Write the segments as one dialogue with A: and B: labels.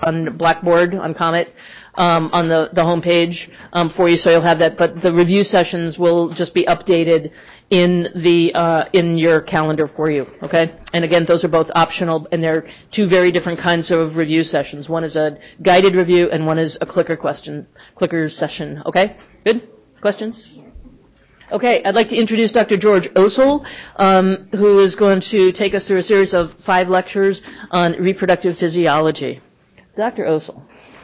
A: on Blackboard, on Comet, on the homepage for you, so you'll have that. But the review sessions will just be updated in your calendar for you, okay? And again, those are both optional, and they're two very different kinds of review sessions. One is a guided review, and one is a clicker session, okay? Good? Questions? Okay, I'd like to introduce Dr. George Osel, who is going to take us through a series of 5 lectures on reproductive physiology. Dr. Osel.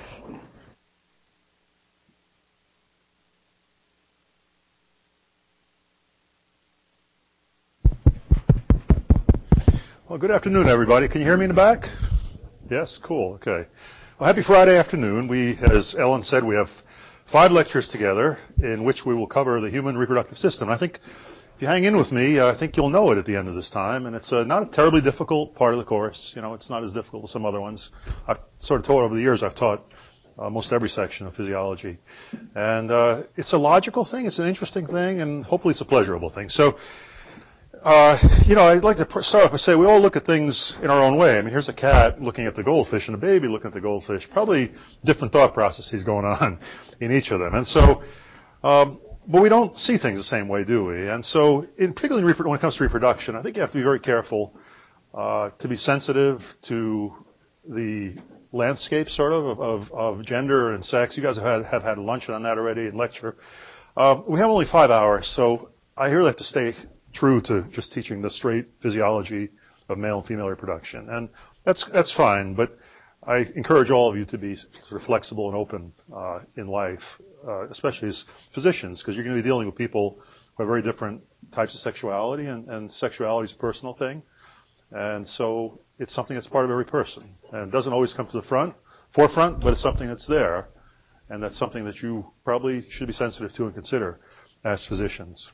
B: Well, good afternoon, everybody. Can you hear me in the back? Yes? Cool. Okay. Well, happy Friday afternoon. As Ellen said, we have 5 lectures together in which we will cover the human reproductive system. I think if you hang in with me, I think you'll know it at the end of this time. And it's not a terribly difficult part of the course. You know, it's not as difficult as some other ones. I've sort of taught over the years. I've taught most every section of physiology. And it's a logical thing. It's an interesting thing. And hopefully it's a pleasurable thing. So, I'd like to start off by saying we all look at things in our own way. I mean, here's a cat looking at the goldfish and a baby looking at the goldfish. Probably different thought processes going on in each of them. And so, but we don't see things the same way, do we? And so, particularly when it comes to reproduction, I think you have to be very careful to be sensitive to the landscape, sort of gender and sex. You guys have had luncheon on that already and lecture. We have only 5 hours, so I really have to stay true to just teaching the straight physiology of male and female reproduction. And that's fine, but I encourage all of you to be sort of flexible and open in life, especially as physicians, because you're going to be dealing with people who have very different types of sexuality, and sexuality is a personal thing. And so it's something that's part of every person. And it doesn't always come to the forefront, but it's something that's there. And that's something that you probably should be sensitive to and consider as physicians.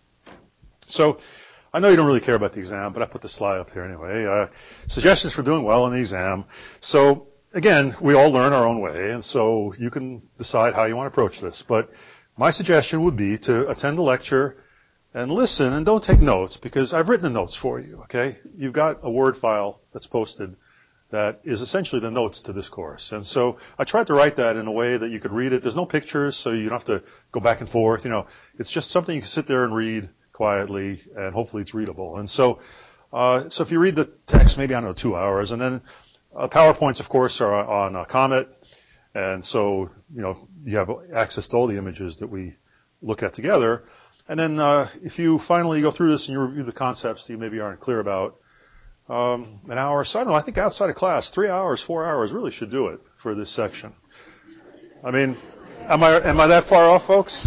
B: So I know you don't really care about the exam, but I put the slide up here anyway. Suggestions for doing well in the exam. So, again, we all learn our own way, and so you can decide how you want to approach this. But my suggestion would be to attend the lecture and listen, and don't take notes, because I've written the notes for you, okay? You've got a Word file that's posted that is essentially the notes to this course. And so I tried to write that in a way that you could read it. There's no pictures, so you don't have to go back and forth. It's just something you can sit there and read quietly, and hopefully it's readable. And so if you read the text, maybe, 2 hours, and then PowerPoints, of course, are on Comet, and so, you have access to all the images that we look at together. And then if you finally go through this and you review the concepts that you maybe aren't clear about, an hour, so I don't know, I think outside of class, 3 hours, 4 hours really should do it for this section. I mean, am I that far off, folks?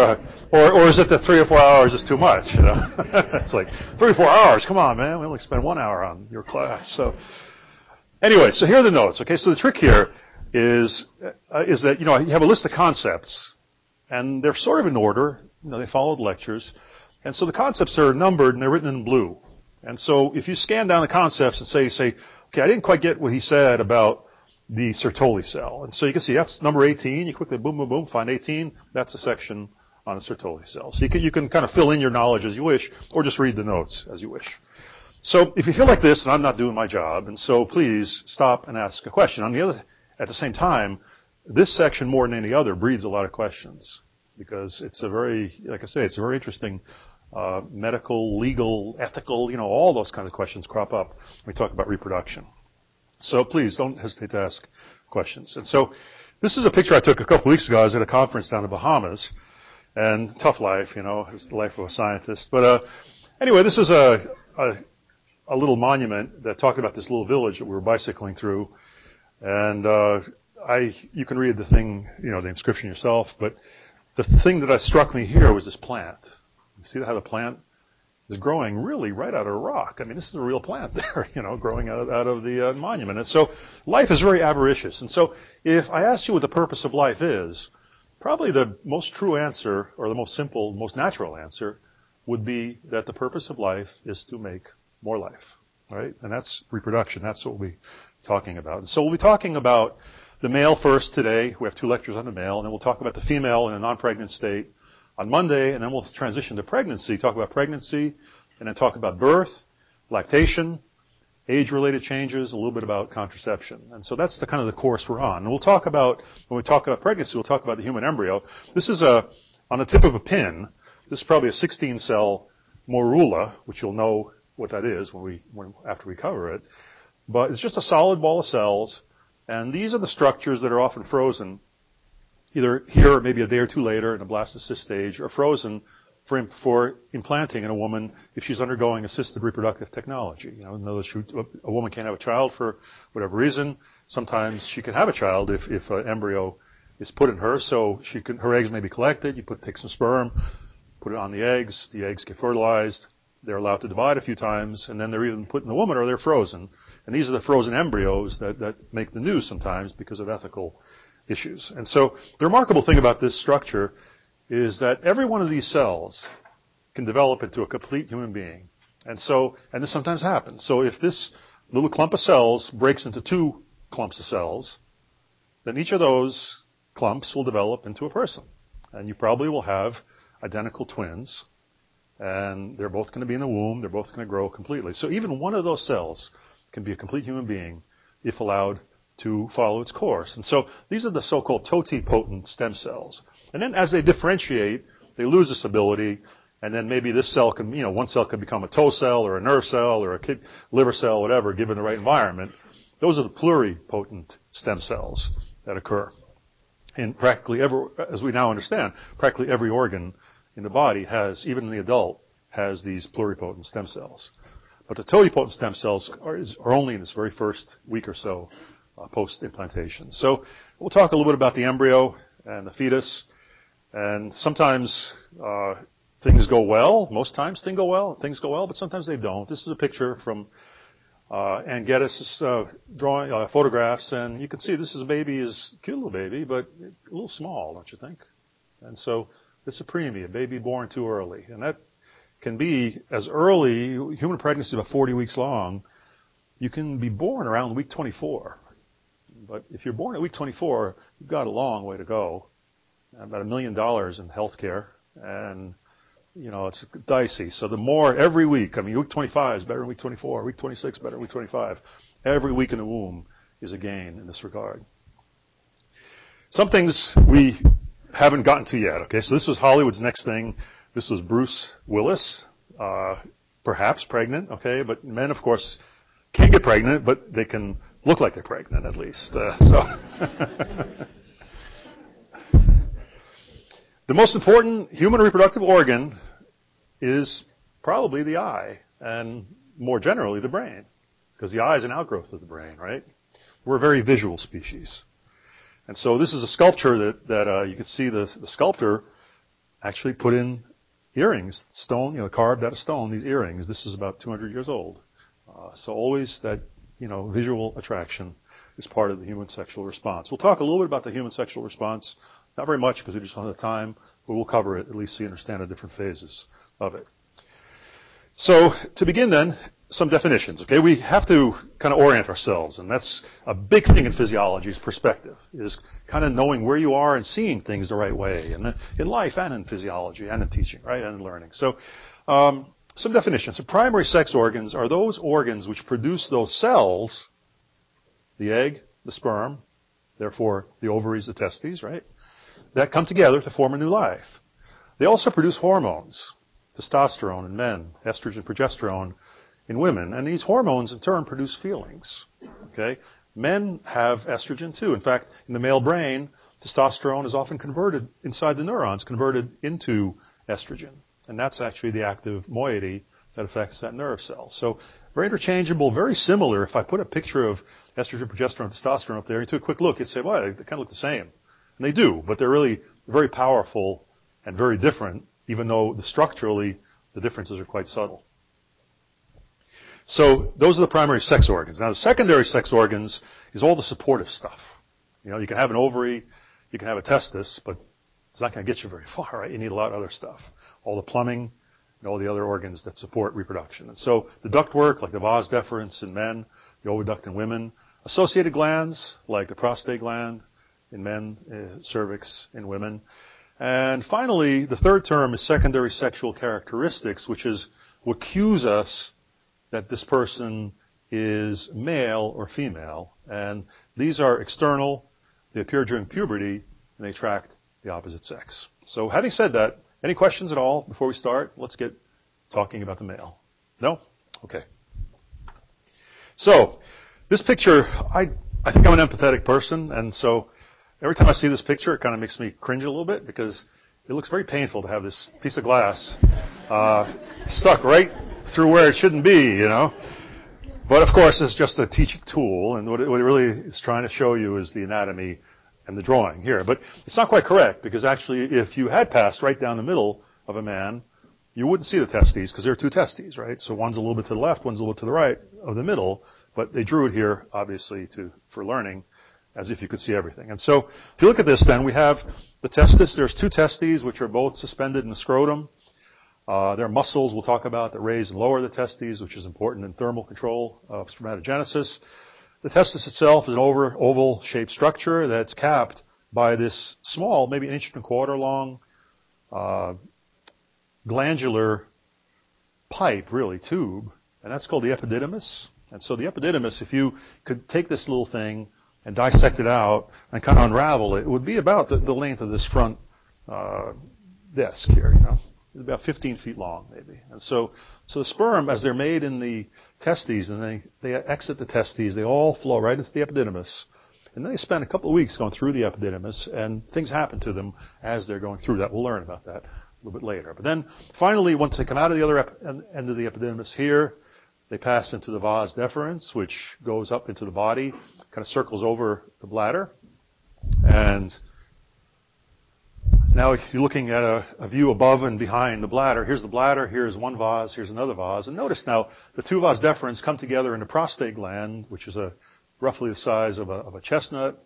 B: Or is it that 3 or 4 hours is too much? It's like 3 or 4 hours. Come on, man. We only spend 1 hour on your class. So anyway, so here are the notes. Okay, so the trick here is that you have a list of concepts, and they're sort of in order. They follow the lectures, and so the concepts are numbered and they're written in blue. And so if you scan down the concepts and say, okay, I didn't quite get what he said about the Sertoli cell. And so you can see that's number 18. You quickly boom, boom, boom, find 18. That's a section on the Sertoli cell. So you can kind of fill in your knowledge as you wish, or just read the notes as you wish. So if you feel like this, and I'm not doing my job, and so please stop and ask a question. At the same time, this section more than any other breeds a lot of questions, because it's it's a very interesting medical, legal, ethical, all those kinds of questions crop up when we talk about reproduction. So please don't hesitate to ask questions. And so this is a picture I took a couple weeks ago. I was at a conference down in the Bahamas, and tough life, it's the life of a scientist. But anyway, this is a little monument that talked about this little village that we were bicycling through. And you can read the thing, the inscription yourself. But the thing that struck me here was this plant. You see how the plant is growing really right out of a rock. I mean, this is a real plant there, growing out of the monument. And so life is very avaricious. And so if I asked you what the purpose of life is, probably the most true answer, or the most simple, most natural answer, would be that the purpose of life is to make more life, right? And that's reproduction. That's what we'll be talking about. And so we'll be talking about the male first today. We have 2 lectures on the male, and then we'll talk about the female in a non-pregnant state on Monday, and then we'll transition to pregnancy, talk about pregnancy, and then talk about birth, lactation, age-related changes, a little bit about contraception. And so that's the kind of the course we're on. And we'll talk about, when we talk about pregnancy, we'll talk about the human embryo. This is on the tip of a pin. This is probably a 16-cell morula, which you'll know what that is after we cover it. But it's just a solid ball of cells, and these are the structures that are often frozen, either here or maybe a day or two later in a blastocyst stage, or frozen for implanting in a woman if she's undergoing assisted reproductive technology. In other words, a woman can't have a child for whatever reason. Sometimes she can have a child if an embryo is put in her, so her eggs may be collected. You take some sperm, put it on the eggs get fertilized, they're allowed to divide a few times, and then they're either put in the woman or they're frozen. And these are the frozen embryos that make the news sometimes because of ethical issues. And so the remarkable thing about this structure is that every one of these cells can develop into a complete human being. And this sometimes happens. So if this little clump of cells breaks into two clumps of cells, then each of those clumps will develop into a person. And you probably will have identical twins, and they're both going to be in the womb, they're both going to grow completely. So even one of those cells can be a complete human being if allowed to follow its course. And so these are the so-called totipotent stem cells. And then as they differentiate, they lose this ability, and then maybe this cell can, one cell can become a toe cell or a nerve cell or a liver cell, whatever, given the right environment. Those are the pluripotent stem cells that occur. And as we now understand, practically every organ in the body even in the adult, has these pluripotent stem cells. But the totipotent stem cells are only in this very first week or so post-implantation. So we'll talk a little bit about the embryo and the fetus. And sometimes things go well. Most times things go well, but sometimes they don't. This is a picture from Ann Geddes' drawing photographs, and you can see this is a cute little baby, but a little small, don't you think? And so it's a preemie, a baby born too early. And that can be as early, human pregnancy is about 40 weeks long. You can be born around week 24. But if you're born at week 24, you've got a long way to go. About $1 million in health care. And, it's dicey. So the more every week, week 25 is better than week 24. Week 26 better than week 25. Every week in the womb is a gain in this regard. Some things we haven't gotten to yet. Okay, so this was Hollywood's next thing. This was Bruce Willis, perhaps pregnant. Okay, but men, of course, can't get pregnant, but they can look like they're pregnant at least. The most important human reproductive organ is probably the eye, and more generally the brain, because the eye is an outgrowth of the brain, right? We're a very visual species. And so this is a sculpture that you can see the sculptor actually put in earrings, stone, carved out of stone, these earrings. This is about 200 years old. So always that, visual attraction is part of the human sexual response. We'll talk a little bit about the human sexual response. Not very much because we just don't have time, but we'll cover it at least so you understand the different phases of it. So to begin then, some definitions, okay? We have to kind of orient ourselves, and that's a big thing in physiology is perspective, is kind of knowing where you are and seeing things the right way, and in life and in physiology and in teaching, right, and in learning. So some definitions. So primary sex organs are those organs which produce those cells, the egg, the sperm, therefore the ovaries, the testes, right, that come together to form a new life. They also produce hormones, testosterone in men, estrogen, progesterone in women. And these hormones, in turn, produce feelings. Okay? Men have estrogen, too. In fact, in the male brain, testosterone is often converted inside the neurons, converted into estrogen. And that's actually the active moiety that affects that nerve cell. So very interchangeable, very similar. If I put a picture of estrogen, progesterone, testosterone up there, and you took a quick look, you'd say, well, they kind of look the same. And they do, but they're really very powerful and very different, even though structurally the differences are quite subtle. So those are the primary sex organs. Now the secondary sex organs is all the supportive stuff. You can have an ovary, you can have a testis, but it's not going to get you very far, right? You need a lot of other stuff. All the plumbing and all the other organs that support reproduction. And so the ductwork, like the vas deferens in men, the oviduct in women, associated glands, like the prostate gland in men, cervix in women. And finally, the third term is secondary sexual characteristics, which is what cues us that this person is male or female. And these are external. They appear during puberty, and they attract the opposite sex. So having said that, any questions at all before we start? Let's get talking about the male. No? Okay. So, this picture, I think I'm an empathetic person, and so every time I see this picture, it kind of makes me cringe a little bit because it looks very painful to have this piece of glass stuck right through where it shouldn't be, you know. But of course, it's just a teaching tool, and what it really is trying to show you is the anatomy and the drawing here. But it's not quite correct, because actually, if you had passed right down the middle of a man, you wouldn't see the testes, because there are two testes, right? So one's a little bit to the left, one's a little bit to the right of the middle, but they drew it here, obviously, for learning, as if you could see everything. And so, if you look at this then, we have the testis. There's two testes, which are both suspended in the scrotum. There are muscles we'll talk about that raise and lower the testes, which is important in thermal control of spermatogenesis. The testis itself is an oval-shaped structure that's capped by this small, maybe 1.25 inch long, glandular pipe, really, tube, and that's called the epididymis. And so the epididymis, if you could take this little thing and dissect it out and kind of unravel it, it would be about the length of this front disc here, you know. It's about 15 feet long, maybe. And so the sperm, as they're made in the testes, and they exit the testes, they all flow right into the epididymis. And then they spend a couple of weeks going through the epididymis, and things happen to them as they're going through that. We'll learn about that a little bit later. But then, finally, once they come out of the other end of the epididymis here, they pass into the vas deferens, which goes up into the body, kind of circles over the bladder. And now you're looking at a view above and behind the bladder. Here's the bladder, here's one vase, here's another vase. And notice now, the two vas deferens come together in the prostate gland, which is roughly the size of a chestnut.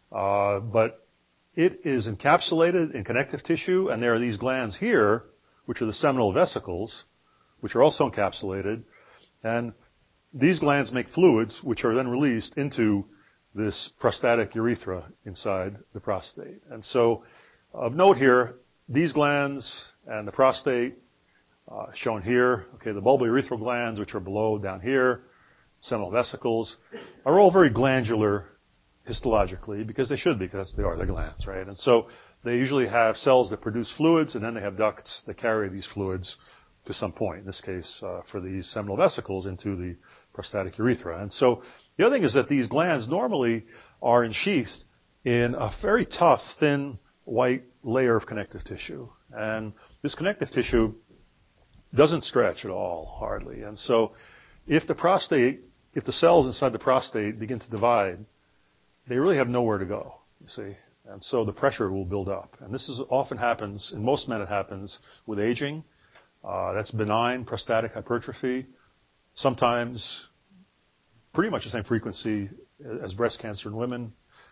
B: But it is encapsulated in connective tissue, and there are these glands here, which are the seminal vesicles, which are also encapsulated. And these glands make fluids, which are then released into this prostatic urethra inside the prostate. And so, of note here, these glands and the prostate, shown here, okay, the bulbourethral glands, which are below down here, seminal vesicles, are all very glandular histologically, because they should be, because they are, they're glands, right? And so they usually have cells that produce fluids, and then they have ducts that carry these fluids to some point, in this case, for these seminal vesicles, into the prostatic urethra. And so the other thing is that these glands normally are ensheathed in a very tough, thin, white layer of connective tissue. And this connective tissue doesn't stretch at all, hardly. And so if the cells inside the prostate begin to divide, they really have nowhere to go, you see. And so the pressure will build up. And this often happens, in most men it happens with aging. That's benign prostatic hypertrophy. Sometimes pretty much the same frequency as breast cancer in women.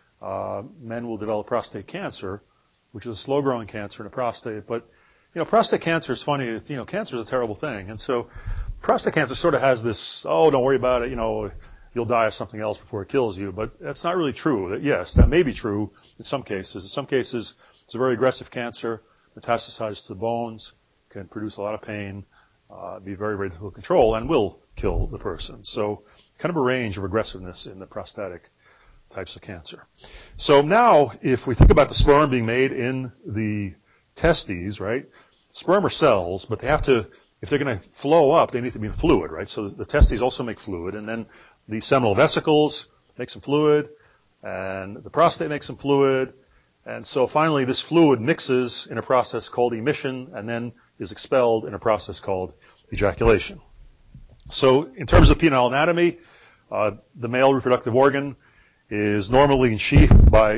B: Men will develop prostate cancer, which is a slow-growing cancer in the prostate. But, you know, prostate cancer is funny. You know, cancer is a terrible thing. And so prostate cancer sort of has this, oh, don't worry about it, you know, you'll die of something else before it kills you. But that's not really true. Yes, that may be true in some cases. In some cases, it's a very aggressive cancer, metastasizes to the bones, can produce a lot of pain, be very, very difficult to control, and will kill the person. So kind of a range of aggressiveness in the prostatic types of cancer. So now, if we think about the sperm being made in the testes, right? Sperm are cells, but they have to, if they're going to flow up, they need to be in fluid, right? So the testes also make fluid, and then the seminal vesicles make some fluid, and the prostate makes some fluid, and so finally this fluid mixes in a process called emission, and then is expelled in a process called ejaculation. So in terms of penile anatomy, the male reproductive organ is normally ensheathed by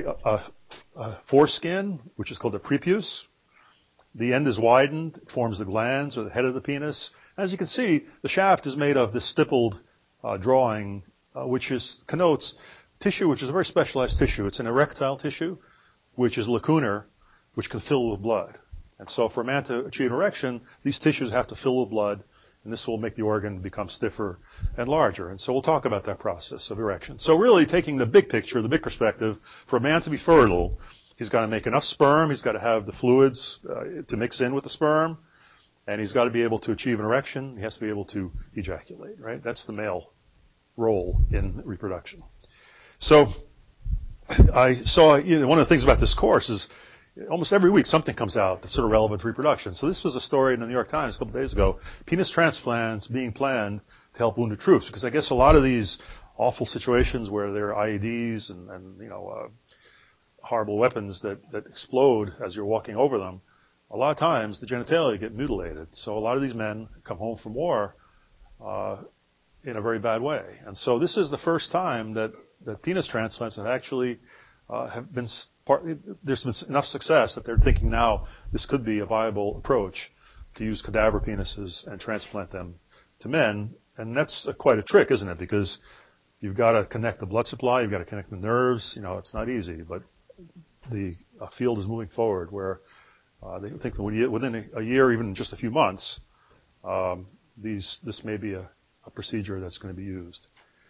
B: a foreskin, which is called a prepuce. The end is widened, it forms the glands or the head of the penis. As you can see, the shaft is made of this stippled drawing, which connotes tissue, which is a very specialized tissue. It's an erectile tissue, which is lacunar, which can fill with blood. And so for a man to achieve erection, these tissues have to fill with blood, and this will make the organ become stiffer and larger. And so we'll talk about that process of erection. So really taking the big picture, the big perspective, for a man to be fertile, he's got to make enough sperm, he's got to have the fluids to mix in with the sperm, and he's got to be able to achieve an erection, he has to be able to ejaculate, right? That's the male role in reproduction. So I saw, one of the things about this course is almost every week something comes out that's sort of relevant to reproduction. So this was a story in the New York Times a couple of days ago, penis transplants being planned to help wounded troops, because I guess a lot of these awful situations where there are IEDs and horrible weapons that explode as you're walking over them, a lot of times the genitalia get mutilated. So a lot of these men come home from war in a very bad way. And so this is the first time that penis transplants have actually there's been enough success that they're thinking now this could be a viable approach to use cadaver penises and transplant them to men. And that's quite a trick, isn't it? Because you've got to connect the blood supply, you've got to connect the nerves. It's not easy, but the field is moving forward where they think that within a year, even just a few months, this may be a procedure that's going to be used.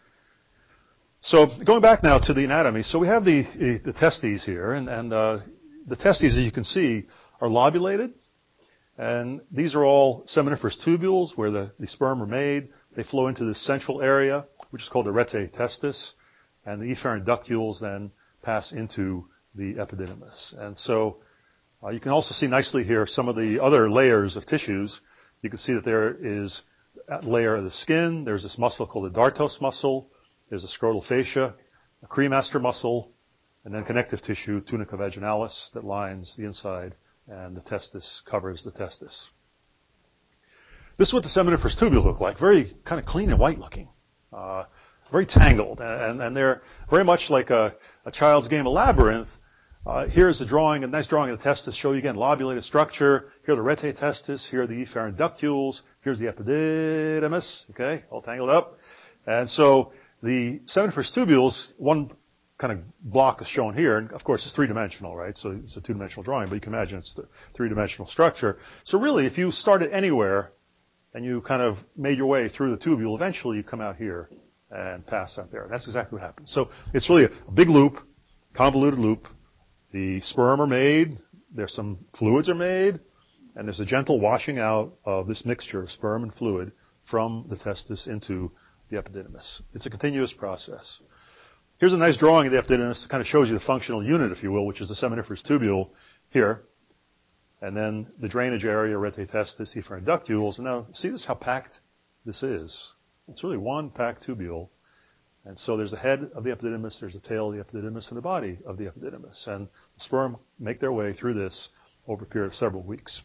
B: So going back now to the anatomy, so we have the testes here, and the testes, as you can see, are lobulated, and these are all seminiferous tubules where the sperm are made. They flow into the central area, which is called the rete testis, and the efferent ductules then pass into the epididymis. And so you can also see nicely here some of the other layers of tissues. You can see that there is a layer of the skin. There's this muscle called the dartos muscle. There's a scrotal fascia, a cremaster muscle, and then connective tissue, tunica vaginalis, that lines the inside, and the testis covers the testis. This is what the seminiferous tubules look like, very kind of clean and white looking, very tangled, and they're very much like a child's game of labyrinth. Here's a nice drawing of the testis, show you again lobulated structure. Here are the rete testis, here are the efferent ductules, here's the epididymis, okay, all tangled up. And so the seminiferous tubules, one kind of block is shown here, and of course it's three-dimensional, right? So it's a two-dimensional drawing, but you can imagine it's the three-dimensional structure. So really, if you started anywhere and you kind of made your way through the tubule, eventually you come out here and pass out there. That's exactly what happens. So it's really a big loop, convoluted loop. The sperm are made, there's some fluids are made, and there's a gentle washing out of this mixture of sperm and fluid from the testis into the epididymis. It's a continuous process. Here's a nice drawing of the epididymis. It kind of shows you the functional unit, if you will, which is the seminiferous tubule here. And then the drainage area, rete testis, efferent ductules. And now, see this how packed this is? It's really one packed tubule. And so there's the head of the epididymis, there's the tail of the epididymis, and the body of the epididymis. And the sperm make their way through this over a period of several weeks.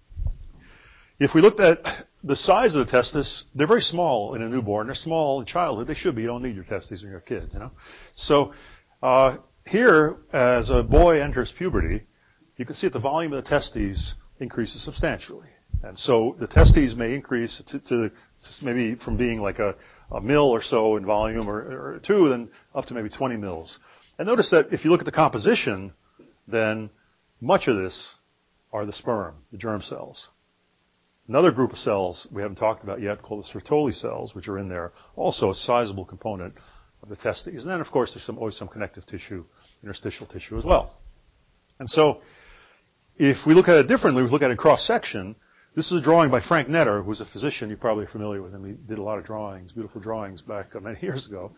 B: If we looked at the size of the testis, they're very small in a newborn. They're small in childhood. They should be. You don't need your testes when you're a kid, So here, as a boy enters puberty, you can see that the volume of the testes increases substantially. And so the testes may increase to maybe from being like a mil or so in volume or two, then up to maybe 20 mils. And notice that if you look at the composition, then much of this are the sperm, the germ cells. Another group of cells we haven't talked about yet called the Sertoli cells, which are in there, also a sizable component of the testes. And then, of course, there's always some connective tissue, interstitial tissue as well. And so if we look at it differently, we look at it cross-section. This is a drawing by Frank Netter, who's a physician. You're probably familiar with him. He did a lot of drawings, beautiful drawings back many years ago.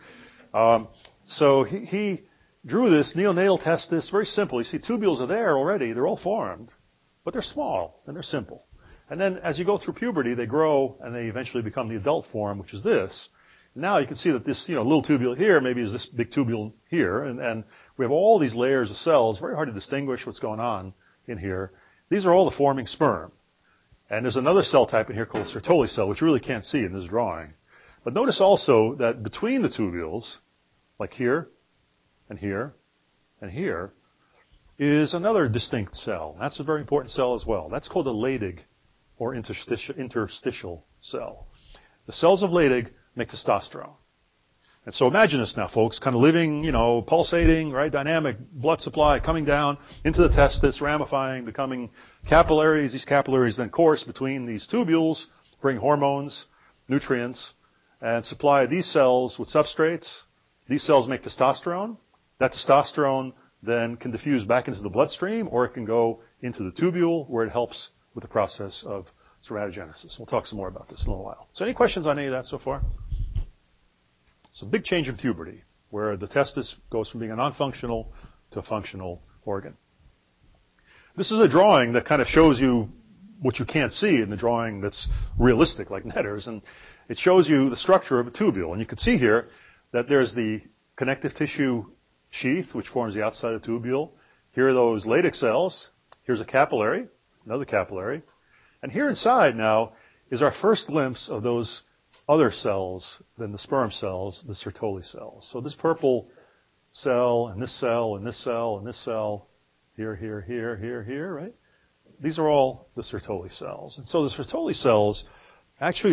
B: So he drew this neonatal testis, very simple. You see tubules are there already. They're all formed, but they're small and they're simple. And then as you go through puberty, they grow and they eventually become the adult form, which is this. Now you can see that this, little tubule here maybe is this big tubule here, and we have all these layers of cells. Very hard to distinguish what's going on in here. These are all the forming sperm. And there's another cell type in here called the Sertoli cell, which you really can't see in this drawing. But notice also that between the tubules, like here and here and here, is another distinct cell. That's a very important cell as well. That's called a Leydig, or interstitial cell. The cells of Leydig make testosterone. And so imagine this now, folks, kind of living, pulsating, right, dynamic blood supply coming down into the testis, ramifying, becoming capillaries. These capillaries then course between these tubules, bring hormones, nutrients, and supply these cells with substrates. These cells make testosterone. That testosterone then can diffuse back into the bloodstream, or it can go into the tubule where it helps with the process of spermatogenesis. We'll talk some more about this in a little while. So any questions on any of that so far? It's a big change in puberty, where the testis goes from being a non-functional to a functional organ. This is a drawing that kind of shows you what you can't see in the drawing that's realistic, like Netter's, and it shows you the structure of a tubule. And you can see here that there's the connective tissue sheath, which forms the outside of the tubule. Here are those Leydig cells. Here's a capillary, another capillary. And here inside now is our first glimpse of those other cells than the sperm cells, the Sertoli cells. So this purple cell, and this cell, and this cell, and this cell, here, here, here, here, here, right? These are all the Sertoli cells. And so the Sertoli cells actually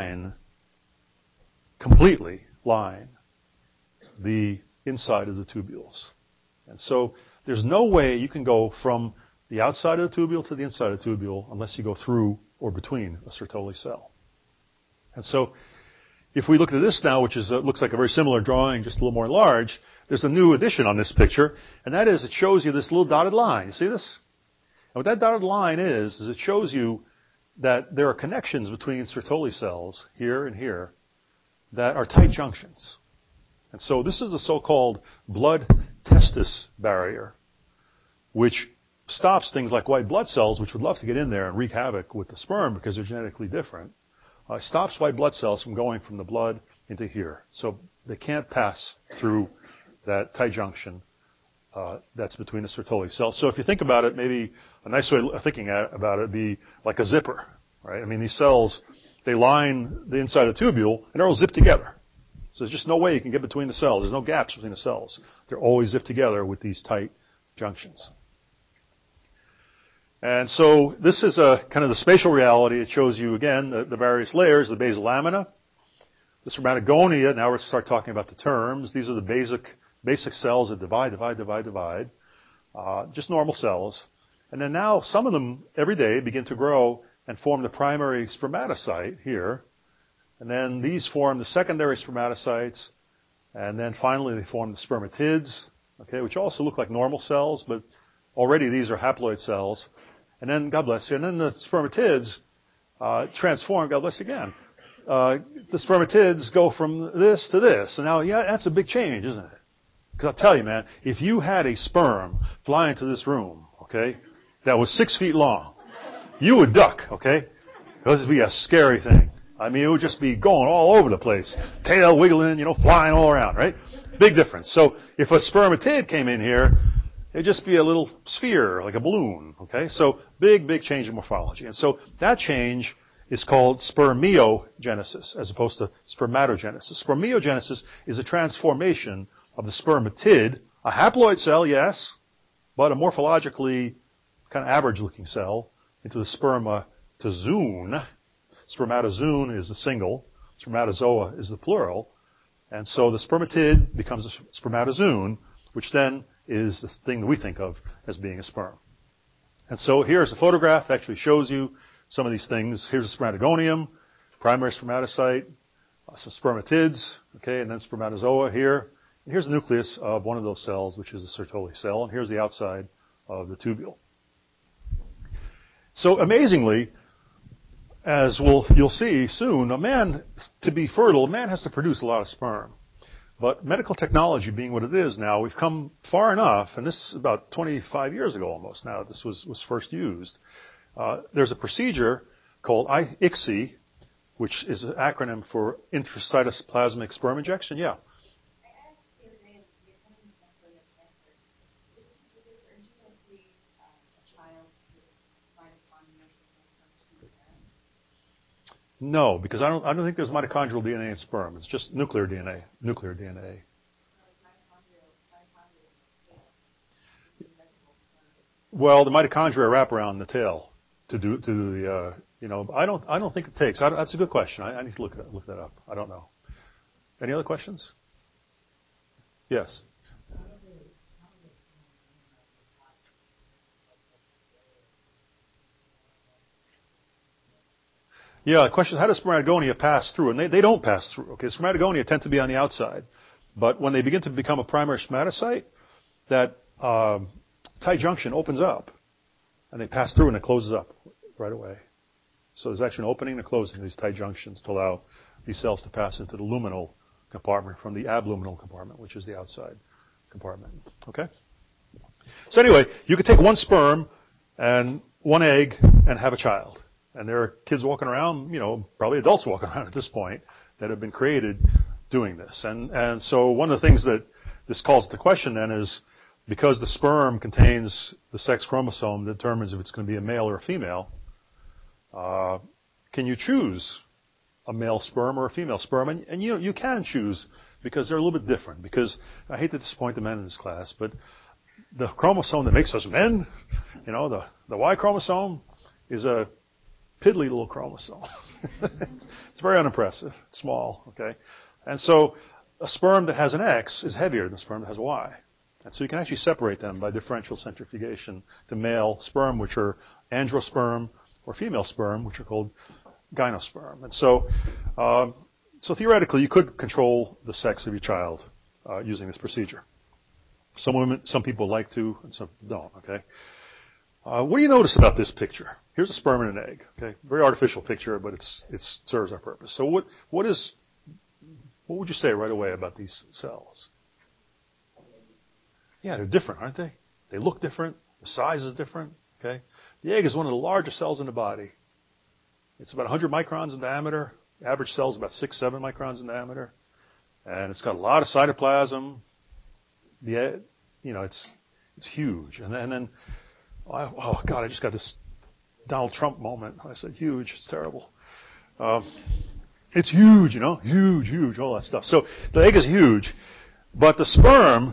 B: completely line the inside of the tubules. And so there's no way you can go from the outside of the tubule to the inside of the tubule unless you go through or between a Sertoli cell. And so if we look at this now, which looks like a very similar drawing, just a little more large, there's a new addition on this picture, and that is it shows you this little dotted line. You see this? And what that dotted line is it shows you that there are connections between Sertoli cells here and here that are tight junctions. And so this is the so-called blood-testis barrier, which stops things like white blood cells, which would love to get in there and wreak havoc with the sperm because they're genetically different. Stops white blood cells from going from the blood into here. So they can't pass through that tight junction that's between the Sertoli cells. So if you think about it, maybe a nice way of thinking about it would be like a zipper, right? I mean, these cells, they line the inside of the tubule, and they're all zipped together. So there's just no way you can get between the cells. There's no gaps between the cells. They're always zipped together with these tight junctions. And so this is kind of the spatial reality. It shows you, again, the various layers, the basal lamina, the spermatogonia. Now we're start talking about the terms. These are the basic cells that divide. Just normal cells. And then now some of them, every day, begin to grow and form the primary spermatocyte here. And then these form the secondary spermatocytes. And then finally they form the spermatids, okay, which also look like normal cells, but already these are haploid cells. And then, God bless you, and then the spermatids transform, God bless you again. The spermatids go from this to this. And now, yeah, that's a big change, isn't it? Because I'll tell you, man, if you had a sperm fly into this room, okay, that was 6 feet long, you would duck, okay? Because it would be a scary thing. I mean, it would just be going all over the place. Tail wiggling, flying all around, right? Big difference. So if a spermatid came in here, it'd just be a little sphere, like a balloon, okay? So big change in morphology. And so that change is called spermiogenesis as opposed to spermatogenesis. Spermiogenesis is a transformation of the spermatid, a haploid cell, yes, but a morphologically kind of average-looking cell, into the spermatozoon. Spermatozoon is the single, spermatozoa is the plural, and so the spermatid becomes a spermatozoon, which then is the thing that we think of as being a sperm. And so here's a photograph that actually shows you some of these things. Here's a spermatogonium, primary spermatocyte, some spermatids, okay, and then spermatozoa here. And here's the nucleus of one of those cells, which is a Sertoli cell, and here's the outside of the tubule. So amazingly, as you'll see soon, to be fertile, a man has to produce a lot of sperm. But medical technology being what it is now, we've come far enough, and this is about 25 years ago almost now that this was first used. There's a procedure called ICSI, which is an acronym for intracytoplasmic sperm injection. Yeah. No, because I don't think there's mitochondrial DNA in sperm. It's just nuclear DNA. Well, the mitochondria wrap around the tail to do the I don't think it takes. That's a good question. I need to look that up. I don't know. Any other questions? Yes. Yeah, the question is, how does spermatogonia pass through? And they don't pass through. Okay, spermatogonia tend to be on the outside. But when they begin to become a primary spermatocyte, that tight junction opens up. And they pass through and it closes up right away. So there's actually an opening and a closing of these tight junctions to allow these cells to pass into the luminal compartment from the abluminal compartment, which is the outside compartment. Okay? So anyway, you could take one sperm and one egg and have a child. And there are kids walking around, probably adults walking around at this point that have been created doing this. And so one of the things that this calls into question then is, because the sperm contains the sex chromosome that determines if it's going to be a male or a female, can you choose a male sperm or a female sperm? And you can choose, because they're a little bit different. Because I hate to disappoint the men in this class, but the chromosome that makes us men, the Y chromosome, is a piddly little chromosome. It's very unimpressive. It's small, okay? And so a sperm that has an X is heavier than a sperm that has a Y. And so you can actually separate them by differential centrifugation to male sperm, which are androsperm, or female sperm, which are called gynosperm. And so theoretically, you could control the sex of your child using this procedure. Some people like to, and some don't, okay? What do you notice about this picture? Here's a sperm and an egg, okay? Very artificial picture, but it serves our purpose. So what would you say right away about these cells? Yeah, they're different, aren't they? They look different. The size is different, okay? The egg is one of the largest cells in the body. It's about 100 microns in diameter. The average cell is about 6, 7 microns in diameter. And it's got a lot of cytoplasm. It's huge. And then, oh God, I just got this Donald Trump moment. I said huge. It's terrible. It's huge, huge, all that stuff. So the egg is huge, but the sperm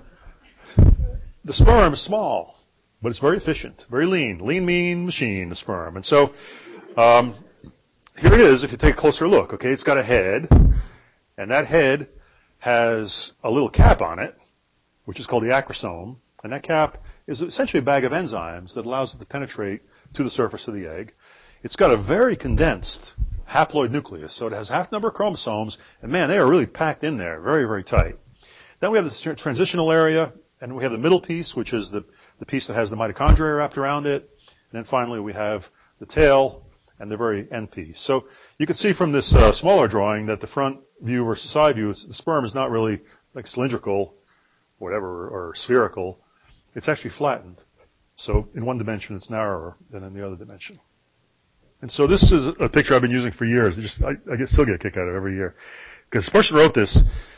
B: is small, but it's very efficient, very lean, mean machine, the sperm. And so, here it is if you take a closer look, okay? It's got a head, and that head has a little cap on it, which is called the acrosome, and that cap is essentially a bag of enzymes that allows it to penetrate to the surface of the egg. It's got a very condensed haploid nucleus, so it has half the number of chromosomes, and man, they are really packed in there, very, very tight. Then we have this transitional area, and we have the middle piece, which is the piece that has the mitochondria wrapped around it, and then finally we have the tail and the very end piece. So you can see from this smaller drawing that the front view versus side view, the sperm is not really like cylindrical, whatever, or spherical. It's actually flattened. So in one dimension, it's narrower than in the other dimension. And so this is a picture I've been using for years. I still get a kick out of it every year. Because the person who wrote this,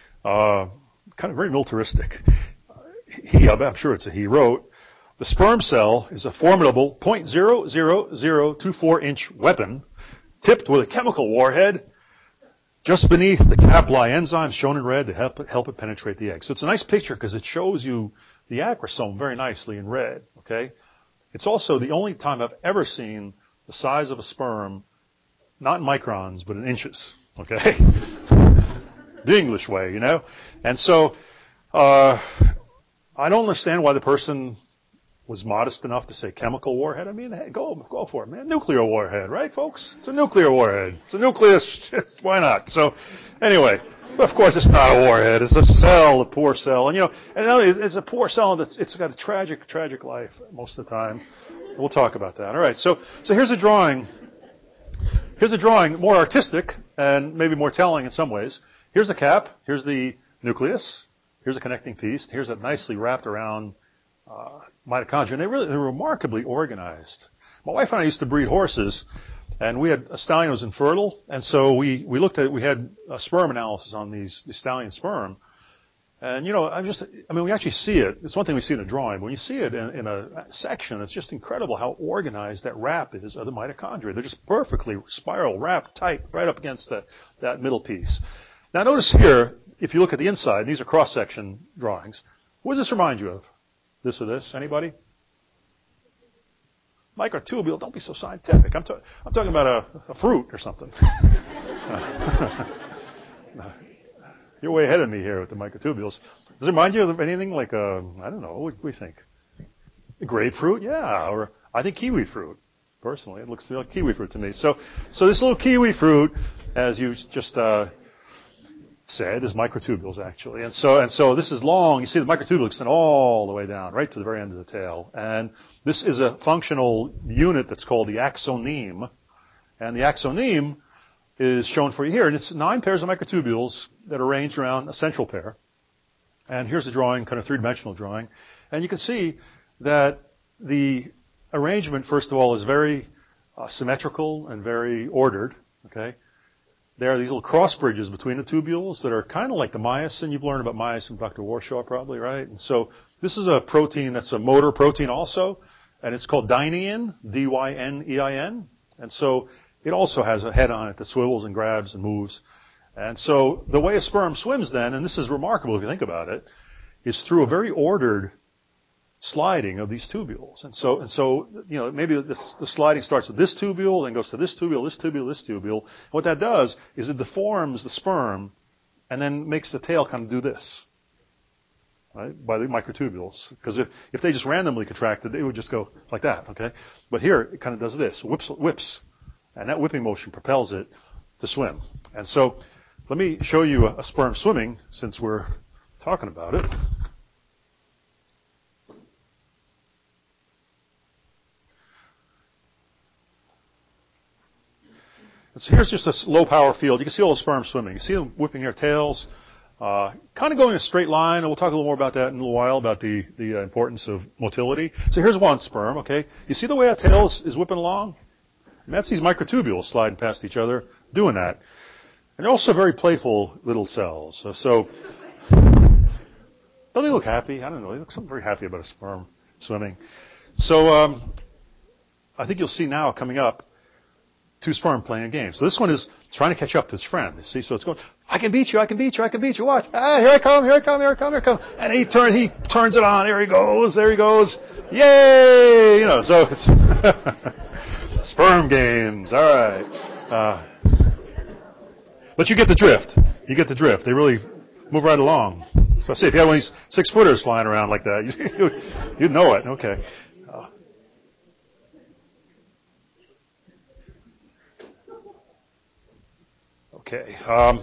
B: kind of very militaristic. I'm sure it's a he, wrote, the sperm cell is a formidable 0.00024-inch weapon tipped with a chemical warhead. Just beneath the cap lie enzymes shown in red to help it penetrate the egg. So it's a nice picture because it shows you the acrosome very nicely in red, okay? It's also the only time I've ever seen the size of a sperm, not in microns, but in inches, okay? The English way, And so, I don't understand why the person was modest enough to say chemical warhead. I mean, hey, go for it, man. Nuclear warhead, right, folks? It's a nuclear warhead. It's a nucleus. Why not? So, anyway, of course, it's not a warhead. It's a cell, a poor cell, and it's a poor cell it's got a tragic life most of the time. We'll talk about that. All right. So here's a drawing. Here's a drawing, more artistic and maybe more telling in some ways. Here's the cap. Here's the nucleus. Here's a connecting piece. Here's a nicely wrapped around mitochondria. And they're remarkably organized. My wife and I used to breed horses, and we had a stallion who was infertile, and so we had a sperm analysis on the stallion sperm. And, we actually see it. It's one thing we see in a drawing, but when you see it in a section, it's just incredible how organized that wrap is of the mitochondria. They're just perfectly spiral wrapped tight right up against that middle piece. Now notice here, if you look at the inside, these are cross-section drawings. What does this remind you of? This or this? Anybody? Microtubule, don't be so scientific. I'm talking about a fruit or something. You're way ahead of me here with the microtubules. Does it remind you of anything like I don't know, what do you think? A grapefruit? Yeah, or I think kiwi fruit. Personally, it looks like kiwi fruit to me. So this little kiwi fruit, as you just said, is microtubules actually. And so this is long. You see the microtubule extend all the way down, right to the very end of the tail. And this is a functional unit that's called the axoneme. And the axoneme is shown for you here. And it's 9 pairs of microtubules that are arranged around a central pair. And here's a drawing, kind of three-dimensional drawing. And you can see that the arrangement, first of all, is very symmetrical and very ordered. Okay, there are these little cross bridges between the tubules that are kind of like the myosin. You've learned about myosin from Dr. Warshaw probably, right? And so this is a protein that's a motor protein also, and it's called dynein, D-Y-N-E-I-N. And so it also has a head on it that swivels and grabs and moves. And so the way a sperm swims then, and this is remarkable if you think about it, is through a very ordered sliding of these tubules. And so, you know, maybe the sliding starts with this tubule, then goes to this tubule, this tubule, this tubule. And what that does is it deforms the sperm and then makes the tail kind of do this, right, by the microtubules. Because if they just randomly contracted, it would just go like that, okay? But here, it kind of does this, whips. And that whipping motion propels it to swim. And so, let me show you a sperm swimming since we're talking about it. So here's just a low power field. You can see all the sperm swimming. You see them whipping their tails, kind of going in a straight line. And we'll talk a little more about that in a little while, about the importance of motility. So here's one sperm, okay? You see the way that tail is whipping along? And that's these microtubules sliding past each other, doing that. And they're also very playful little cells. So don't they look happy? I don't know. They look something very happy about a sperm swimming. So I think you'll see now coming up, 2 sperm playing a game. So this one is trying to catch up to its friend. You see, so it's going, I can beat you, I can beat you, I can beat you. Watch. Ah, here I come, here I come, here I come, here I come. And he turns it on. There he goes. Yay! You know, so it's sperm games. All right. But you get the drift. You get the drift. They really move right along. So I say, if you had one of these 6-footers flying around like that, you'd know it. Okay. Okay. I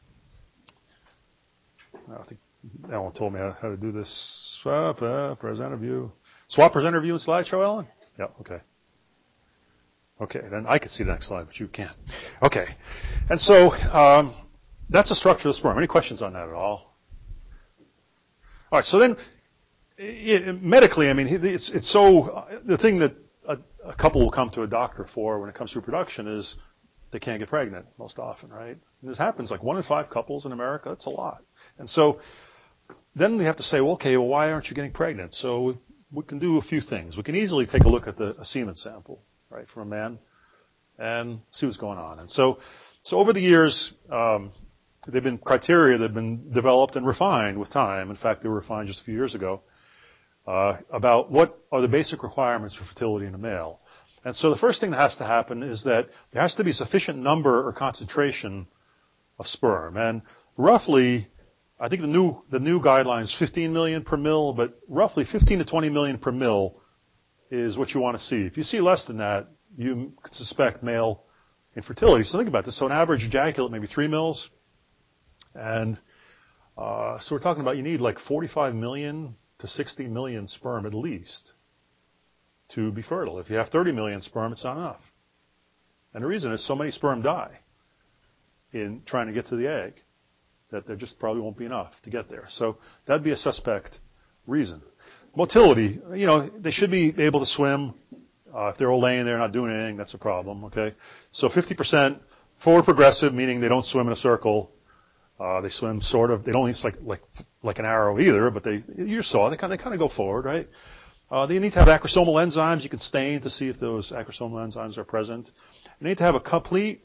B: think Ellen told me how to do this. Swap, presenter view. Swap presenter view and slideshow, Ellen? Yeah, okay. Okay, then I can see the next slide, but you can't. Okay. And so, that's the structure of the sperm. Any questions on that at all? All right, so then, medically, I mean, it's so, the thing that a couple will come to a doctor for when it comes to reproduction is they can't get pregnant most often, right? And this happens like 1 in 5 couples in America. That's a lot. And so then we have to say, well, okay, well, why aren't you getting pregnant? So we can do a few things. We can easily take a look at a semen sample, right, from a man and see what's going on. And so over the years, they've been criteria that have been developed and refined with time. In fact, they were refined just a few years ago, about what are the basic requirements for fertility in a male. And so the first thing that has to happen is that there has to be sufficient number or concentration of sperm. And roughly, I think the new guideline is 15 million per mil, but roughly 15 to 20 million per mil is what you want to see. If you see less than that, you could suspect male infertility. So think about this. So an average ejaculate maybe 3 mils. And so we're talking about you need like 45 million to 60 million sperm at least to be fertile. If you have 30 million sperm, it's not enough. And the reason is so many sperm die in trying to get to the egg that there just probably won't be enough to get there. So that'd be a suspect reason. Motility, you know, they should be able to swim. If they're all laying there not doing anything, that's a problem, okay? So 50% forward progressive, meaning they don't swim in a circle. They swim sort of, they don't it's like an arrow either, but you saw, they kind of go forward, right? They need to have acrosomal enzymes. You can stain to see if those acrosomal enzymes are present. You need to have a complete,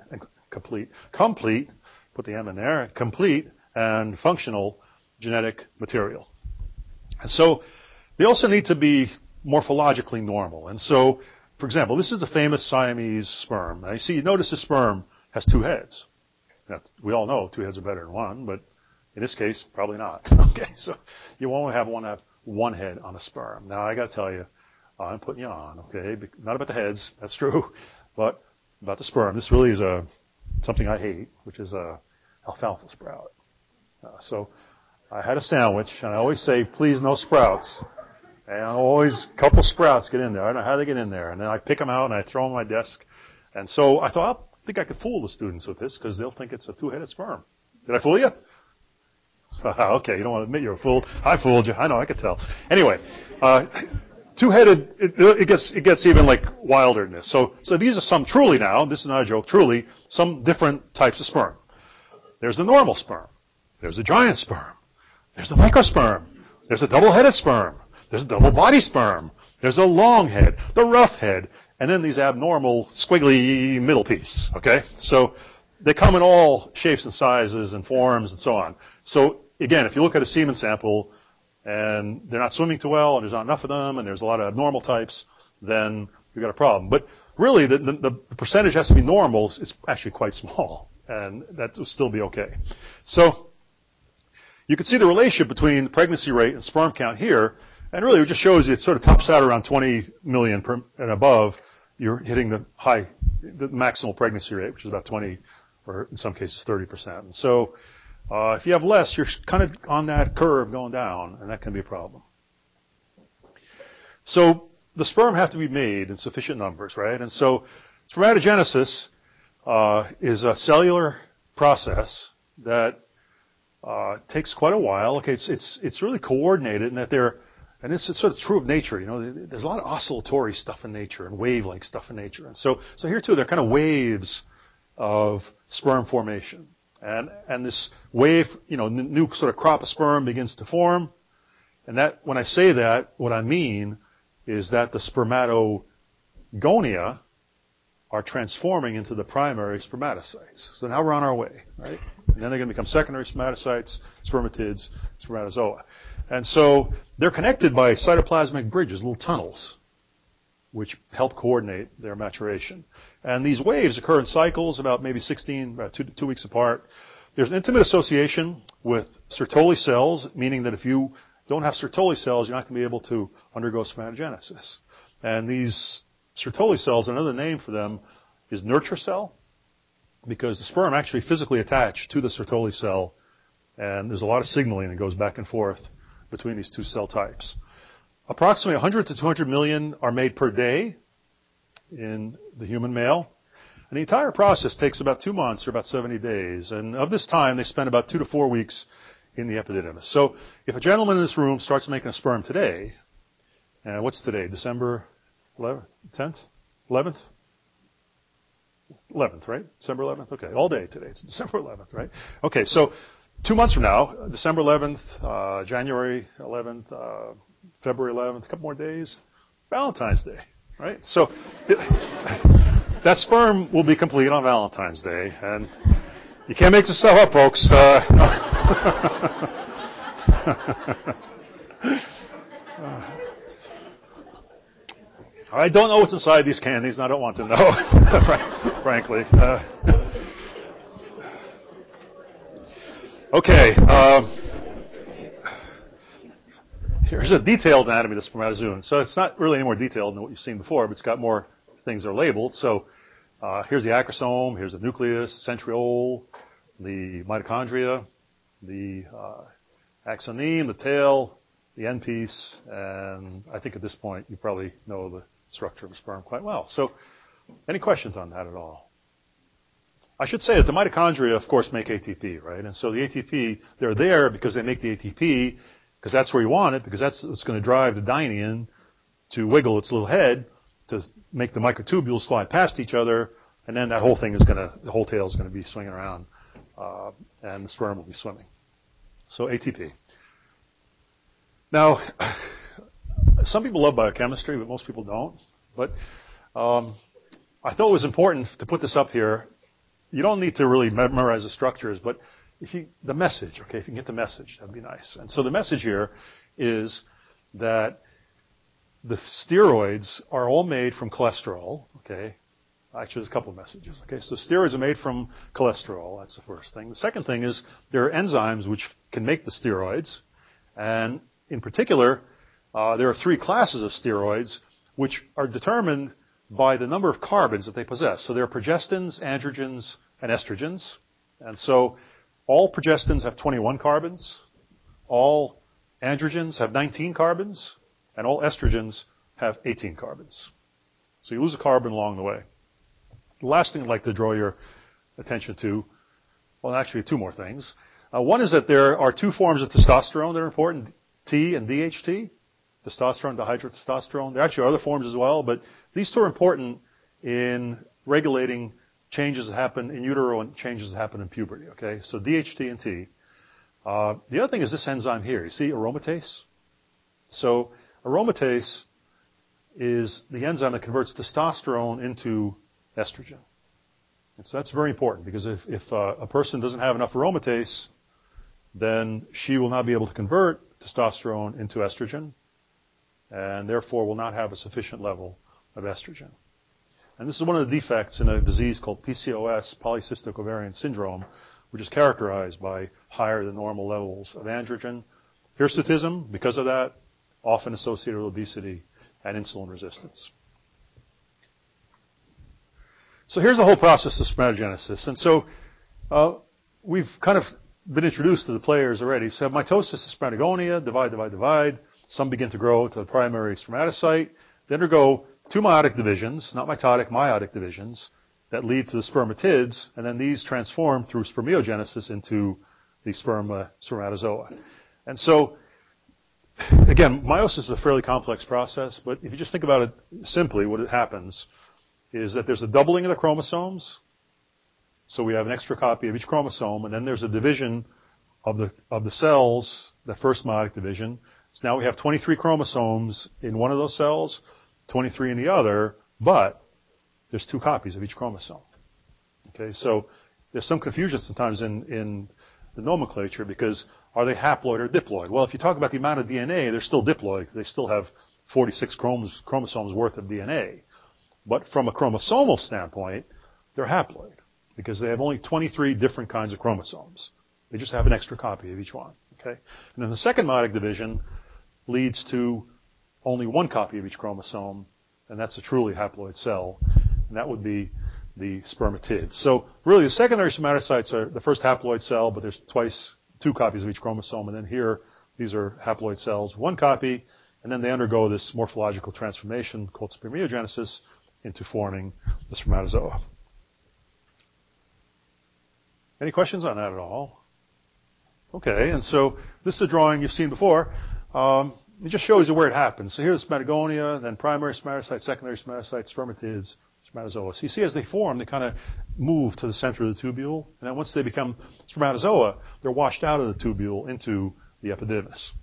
B: put the M in there, complete and functional genetic material. And so they also need to be morphologically normal. And so, for example, this is the famous Siamese sperm. Now you notice the sperm has 2 heads. Now, we all know 2 heads are better than 1, but in this case, probably not. Okay, so you won't have one head on a sperm. Now, I got to tell you, I'm putting you on, okay? Not about the heads, that's true, but about the sperm. This really is something I hate, which is alfalfa sprout. So I had a sandwich, and I always say, please, no sprouts. And always a couple sprouts get in there. I don't know how they get in there. And then I pick them out, and I throw them on my desk. And so I thought, think I could fool the students with this because they'll think it's a two-headed sperm. Did I fool you? Okay, you don't want to admit you're a fool. I fooled you. I know, I could tell. Anyway, two-headed, it gets even like wilder than this. So these are some truly now, this is not a joke, truly some different types of sperm. There's the normal sperm. There's a giant sperm. There's the microsperm. There's a double-headed sperm. There's a double-body sperm. There's a long head, the rough head, and then these abnormal squiggly middle piece, okay? So they come in all shapes and sizes and forms and so on. So again, if you look at a semen sample and they're not swimming too well and there's not enough of them and there's a lot of abnormal types, then you've got a problem. But really, the percentage has to be normal. It's actually quite small, and that will still be okay. So you can see the relationship between the pregnancy rate and sperm count here, and really it just shows you it sort of tops out around 20 million and above. You're hitting the maximal pregnancy rate, which is about 20, or in some cases 30%. And so if you have less, you're kind of on that curve going down, and that can be a problem. So the sperm have to be made in sufficient numbers, right? And so spermatogenesis is a cellular process that takes quite a while. Okay, it's really coordinated in that and this is sort of true of nature. You know, there's a lot of oscillatory stuff in nature and wave-like stuff in nature. And so here too, there are kind of waves of sperm formation. And this wave, you know, new sort of crop of sperm begins to form. And that, when I say that, what I mean is that the spermatogonia are transforming into the primary spermatocytes. So now we're on our way, right? And then they're going to become secondary spermatocytes, spermatids, spermatozoa. And so they're connected by cytoplasmic bridges, little tunnels, which help coordinate their maturation. And these waves occur in cycles about maybe 16, about 2 weeks apart. There's an intimate association with Sertoli cells, meaning that if you don't have Sertoli cells, you're not going to be able to undergo spermatogenesis. And these Sertoli cells, another name for them is nurture cell, because the sperm actually physically attached to the Sertoli cell, and there's a lot of signaling that goes back and forth between these two cell types. Approximately 100 to 200 million are made per day in the human male. And the entire process takes about 2 months or about 70 days. And of this time, they spend about 2 to 4 weeks in the epididymis. So if a gentleman in this room starts making a sperm today, what's today? December 11th? 10th? 11th? 11th, right? December 11th? Okay, all day today. It's December 11th, right? Okay, so 2 months from now, December 11th, January 11th, February 11th, a couple more days, Valentine's Day, right? So that sperm will be complete on Valentine's Day, and you can't make this stuff up, folks. I don't know what's inside these candies, and I don't want to know, frankly. Okay. Here's a detailed anatomy of the spermatozoon. So it's not really any more detailed than what you've seen before, but it's got more things that are labeled. So here's the acrosome, here's the nucleus, centriole, the mitochondria, the axoneme, the tail, the end piece, and I think at this point you probably know the structure of a sperm quite well. So any questions on that at all? I should say that the mitochondria, of course, make ATP, right? And so the ATP, they're there because they make the ATP, because that's where you want it, because that's what's going to drive the dynein to wiggle its little head to make the microtubules slide past each other, and then that whole thing is the whole tail is going to be swinging around, and the sperm will be swimming. So ATP. Now, some people love biochemistry, but most people don't. But I thought it was important to put this up here. You don't need to really memorize the structures, but the message, okay, if you can get the message, that'd be nice. And so the message here is that the steroids are all made from cholesterol, okay? Actually, there's a couple of messages, okay? So steroids are made from cholesterol. That's the first thing. The second thing is there are enzymes which can make the steroids. And in particular, there are 3 classes of steroids which are determined by the number of carbons that they possess. So there are progestins, androgens, and estrogens. And so all progestins have 21 carbons. All androgens have 19 carbons. And all estrogens have 18 carbons. So you lose a carbon along the way. the last thing I'd like to draw your attention to, well, actually two more things. One is that there are two forms of testosterone that are important, T and DHT, testosterone, dihydrotestosterone. There actually are other forms as well, but these two are important in regulating changes that happen in utero and changes that happen in puberty, okay? So DHT and T. The other thing is this enzyme here. You see aromatase? So aromatase is the enzyme that converts testosterone into estrogen. And so that's very important because if a person doesn't have enough aromatase, then she will not be able to convert testosterone into estrogen and therefore will not have a sufficient level of estrogen. And this is one of the defects in a disease called PCOS, polycystic ovarian syndrome, which is characterized by higher than normal levels of androgen. Hirsutism, because of that, often associated with obesity and insulin resistance. So here's the whole process of spermatogenesis. And so we've kind of been introduced to the players already. So mitosis is spermatogonia, divide. Some begin to grow to the primary spermatocyte. They undergo two meiotic divisions, not mitotic, meiotic divisions, that lead to the spermatids, and then these transform through spermiogenesis into the spermatozoa. And so, again, meiosis is a fairly complex process, but if you just think about it simply, what happens is that there's a doubling of the chromosomes, so we have an extra copy of each chromosome, and then there's a division of the cells, the first meiotic division. So now we have 23 chromosomes in one of those cells, 23 in the other, but there's two copies of each chromosome. Okay, so there's some confusion sometimes in the nomenclature because are they haploid or diploid? Well, if you talk about the amount of DNA, they're still diploid. They still have 46 chromosomes worth of DNA. But from a chromosomal standpoint, they're haploid because they have only 23 different kinds of chromosomes. They just have an extra copy of each one. Okay, and then the second meiotic division leads to only one copy of each chromosome, and that's a truly haploid cell, and that would be the spermatid. So really the secondary spermatocytes are the first haploid cell, but there's two copies of each chromosome, and then here these are haploid cells, one copy, and then they undergo this morphological transformation called spermiogenesis into forming the spermatozoa. Any questions on that at all? Okay, and so this is a drawing you've seen before. It just shows you where it happens. So here's spermatogonia, then primary spermatocyte, secondary spermatocyte, spermatids, spermatozoa. So you see as they form, they kind of move to the center of the tubule, and then once they become spermatozoa, they're washed out of the tubule into the epididymis.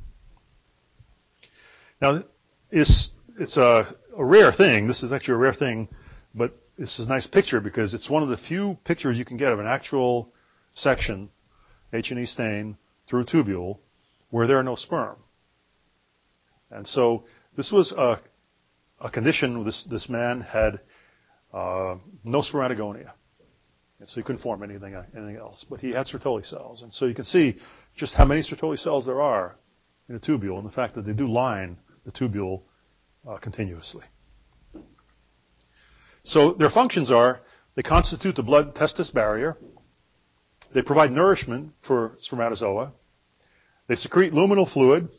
B: Now, it's a rare thing. This is actually a rare thing, but this is a nice picture because it's one of the few pictures you can get of an actual section, H&E stain, through a tubule where there are no sperm. And so this was a condition this man had no spermatogonia. And so he couldn't form anything else. But he had Sertoli cells. And so you can see just how many Sertoli cells there are in a tubule and the fact that they do line the tubule continuously. So their functions are they constitute the blood-testis barrier. They provide nourishment for spermatozoa. They secrete luminal fluid.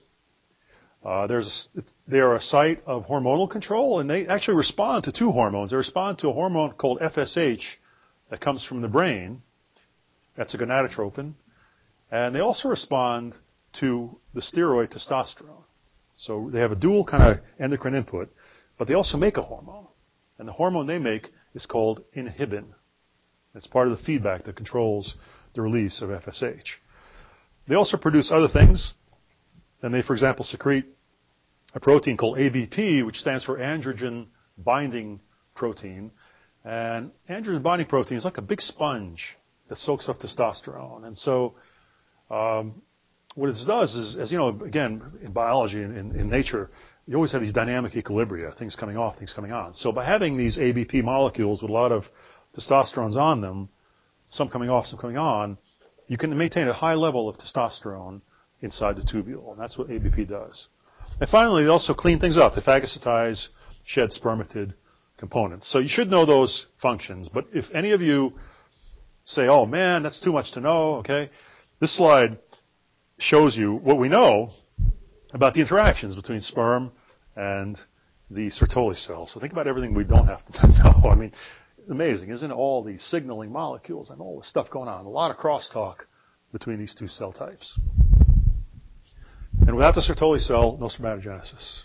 B: They are a site of hormonal control, and they actually respond to two hormones. They respond to a hormone called FSH that comes from the brain. That's a gonadotropin. And they also respond to the steroid testosterone. So they have a dual kind of endocrine input, but they also make a hormone. And the hormone they make is called inhibin. It's part of the feedback that controls the release of FSH. They also produce other things. And they, for example, secrete a protein called ABP, which stands for androgen binding protein. And androgen binding protein is like a big sponge that soaks up testosterone. And so what it does is, as you know, again, in biology and in nature, you always have these dynamic equilibria, things coming off, things coming on. So by having these ABP molecules with a lot of testosterone on them, some coming off, some coming on, you can maintain a high level of testosterone inside the tubule, and that's what ABP does. And finally, they also clean things up. They phagocytize, shed spermatid components. So you should know those functions. But if any of you say, oh man, that's too much to know, okay, this slide shows you what we know about the interactions between sperm and the Sertoli cell. So think about everything we don't have to know. I mean, amazing, isn't it? All these signaling molecules and all this stuff going on. A lot of crosstalk between these two cell types. And without the Sertoli cell, no spermatogenesis.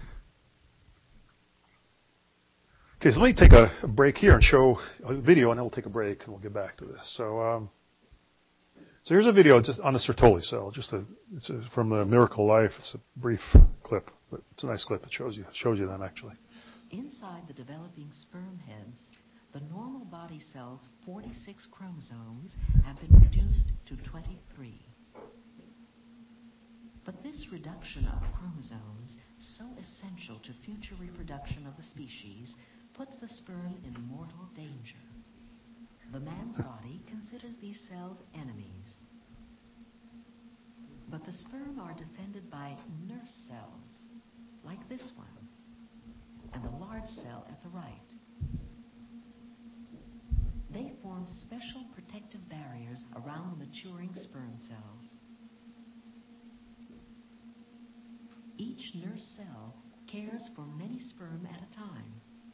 B: Okay, so let me take a break here and show a video, and then we'll take a break, and we'll get back to this. So here's a video just on the Sertoli cell. It's from the Miracle Life. It's a brief clip, but it's a nice clip. It shows you them actually.
C: Inside the developing sperm heads, the normal body cell's 46 chromosomes have been reduced to 23. But this reduction of chromosomes, so essential to future reproduction of the species, puts the sperm in mortal danger. The man's body considers these cells enemies. But the sperm are defended by nurse cells, like this one, and the large cell at the right. They form special protective barriers around the maturing sperm cells. Each nurse cell cares for many sperm at a time.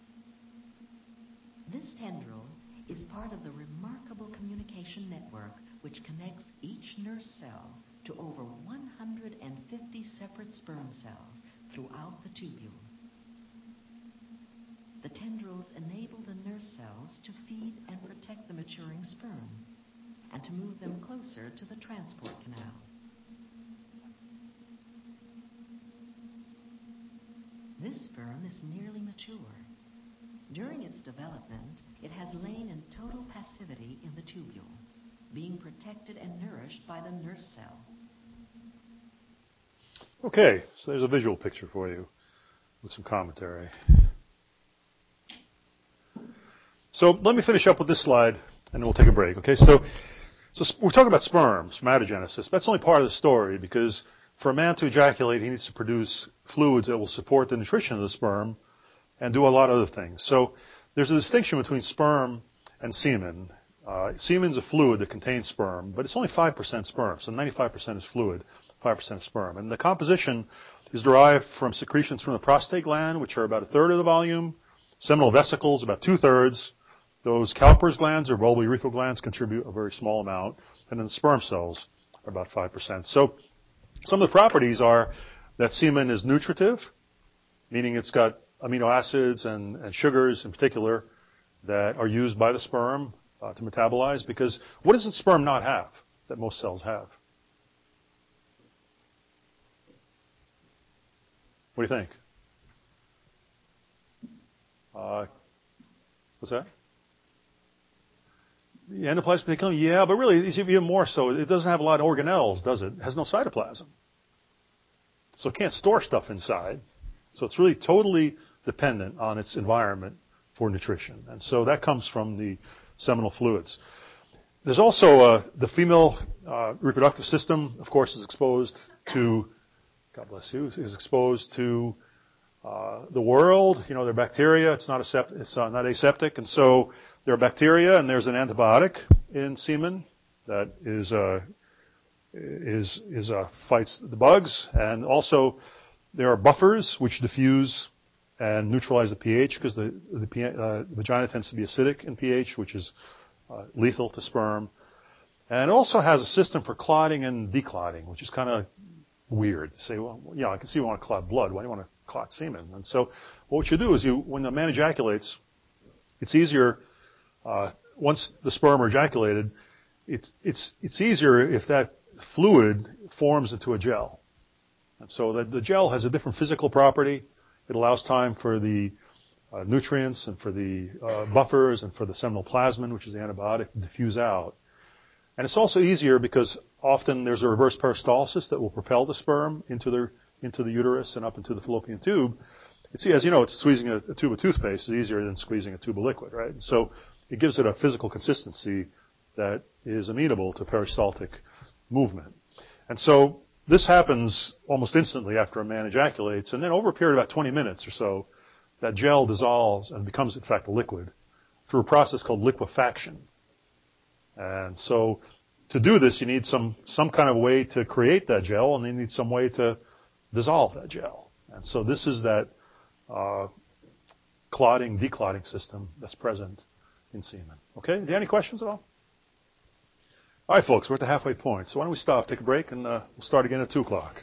C: This tendril is part of the remarkable communication network which connects each nurse cell to over 150 separate sperm cells throughout the tubule. The tendrils enable the nurse cells to feed and protect the maturing sperm and to move them closer to the transport canal. This sperm is nearly mature. During its development, it has lain in total passivity in the tubule, being protected and nourished by the nurse cell.
B: Okay, so there's a visual picture for you with some commentary. So let me finish up with this slide, and then we'll take a break. Okay, so we're talking about sperm, spermatogenesis. That's only part of the story, because for a man to ejaculate, he needs to produce fluids that will support the nutrition of the sperm and do a lot of other things. So there's a distinction between sperm and semen. Semen's a fluid that contains sperm, but it's only 5% sperm, so 95% is fluid, 5% sperm. And the composition is derived from secretions from the prostate gland, which are about a third of the volume, seminal vesicles, about 2/3. Those Cowper's glands or bulbourethral glands contribute a very small amount, and then the sperm cells are about 5%. So some of the properties are that semen is nutritive, meaning it's got amino acids and sugars in particular that are used by the sperm to metabolize, because what does the sperm not have that most cells have? What do you think? What's that? The endoplasmic reticulum, yeah, but really, it's even more so. It doesn't have a lot of organelles, does it? It has no cytoplasm. So it can't store stuff inside. So it's really totally dependent on its environment for nutrition. And so that comes from the seminal fluids. There's also the female reproductive system, of course, is exposed to, God bless you, is exposed to the world. You know, they're bacteria. It's not aseptic. And so there are bacteria, and there's an antibiotic in semen that fights the bugs. And also there are buffers which diffuse and neutralize the pH, because the vagina tends to be acidic in pH, which is lethal to sperm. And it also has a system for clotting and declotting, which is kind of weird. To say, well, yeah, I can see you want to clot blood. Why do you want to clot semen? And so what you do is when the man ejaculates, it's easier, once the sperm are ejaculated, it's easier if that fluid forms into a gel. And so the gel has a different physical property. It allows time for the nutrients and for the buffers and for the seminal plasmin, which is the antibiotic, to diffuse out. And it's also easier because often there's a reverse peristalsis that will propel the sperm into the uterus and up into the fallopian tube. As you know, it's squeezing a tube of toothpaste is easier than squeezing a tube of liquid, right? And so it gives it a physical consistency that is amenable to peristaltic movement. And so this happens almost instantly after a man ejaculates, and then over a period of about 20 minutes or so, that gel dissolves and becomes, in fact, a liquid through a process called liquefaction. And so to do this, you need some kind of way to create that gel, and you need some way to dissolve that gel. And so this is that clotting, declotting system that's present in semen. Okay? Any questions at all? All right, folks, we're at the halfway point. So why don't we stop, take a break, and we'll start again at 2 o'clock.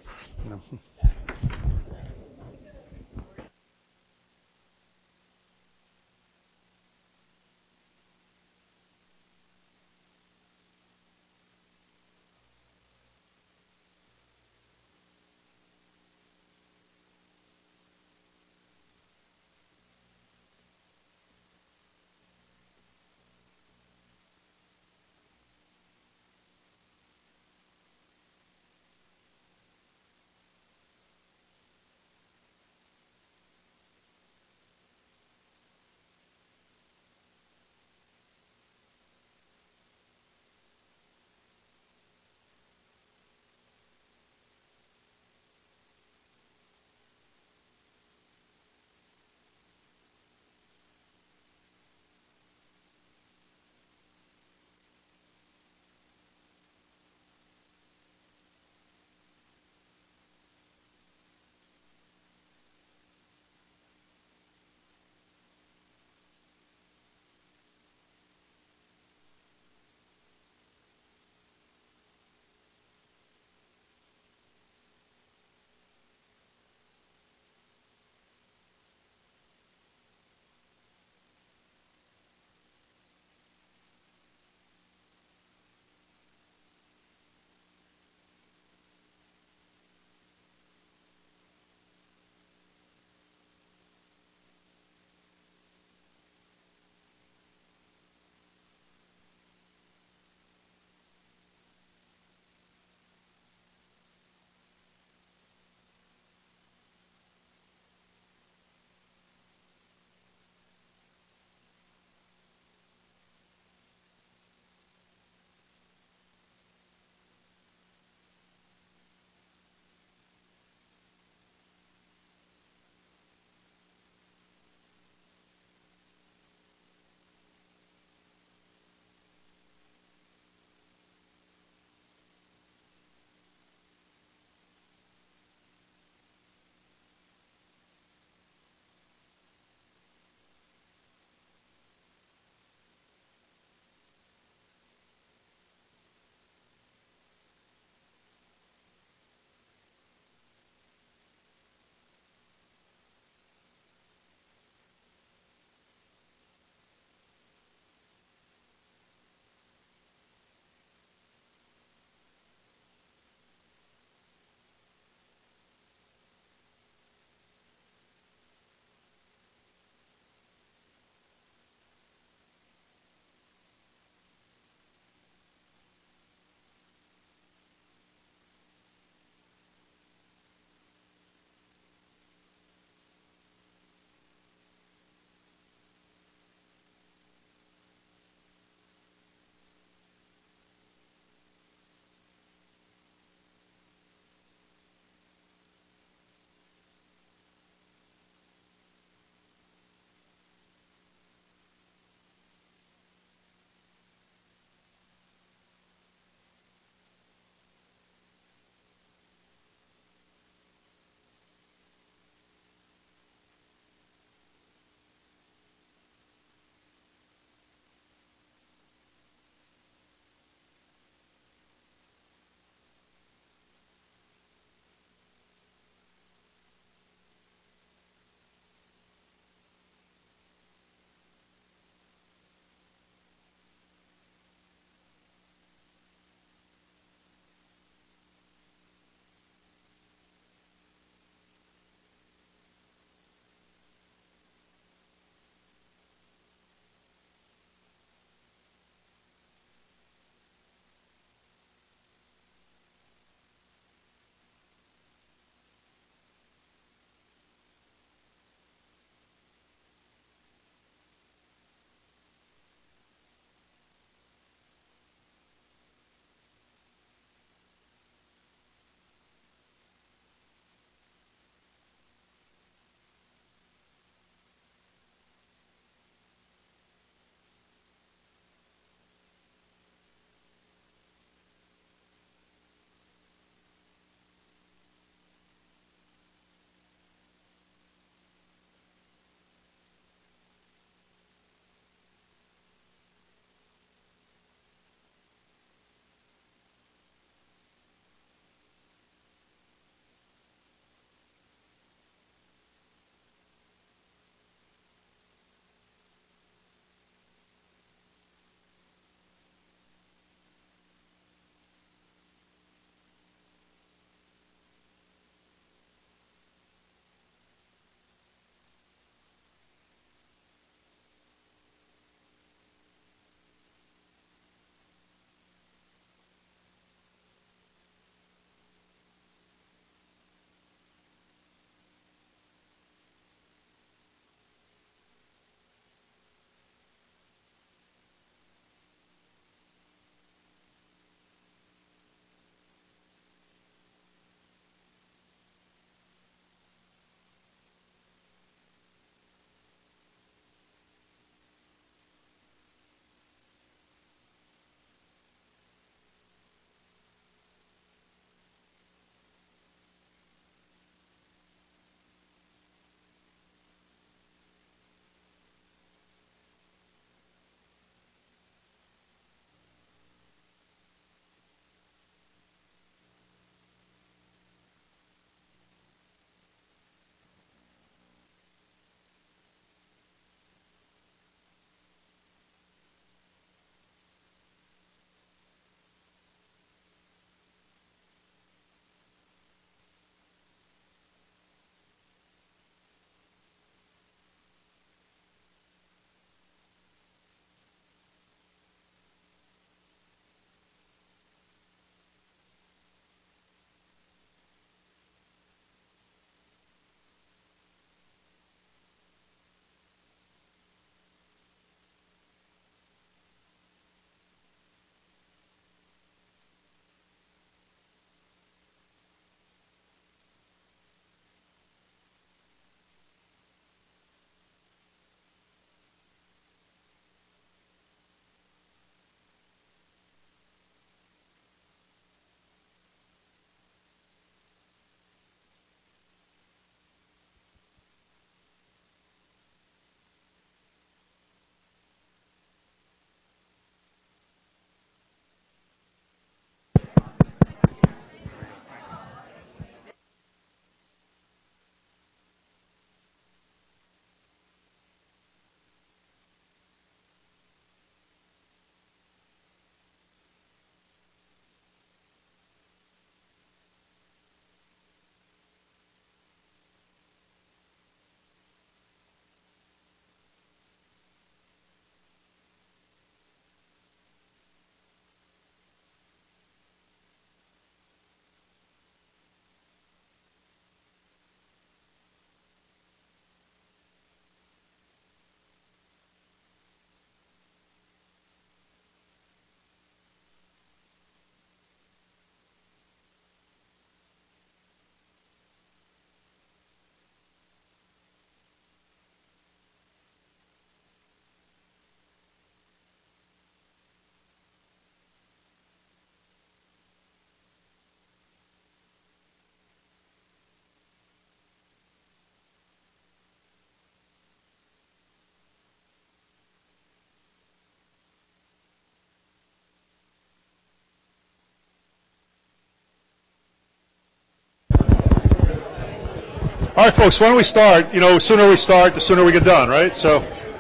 B: All right, folks, why don't we start? The sooner we start, the sooner we get done, right? So,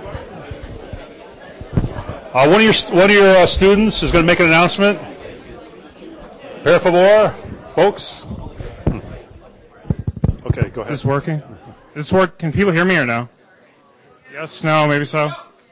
B: one of your students is going to make an announcement. Per favor, folks. Okay, go ahead.
D: Is this working? Does this work? Can people hear me or no? Yes, no, maybe so.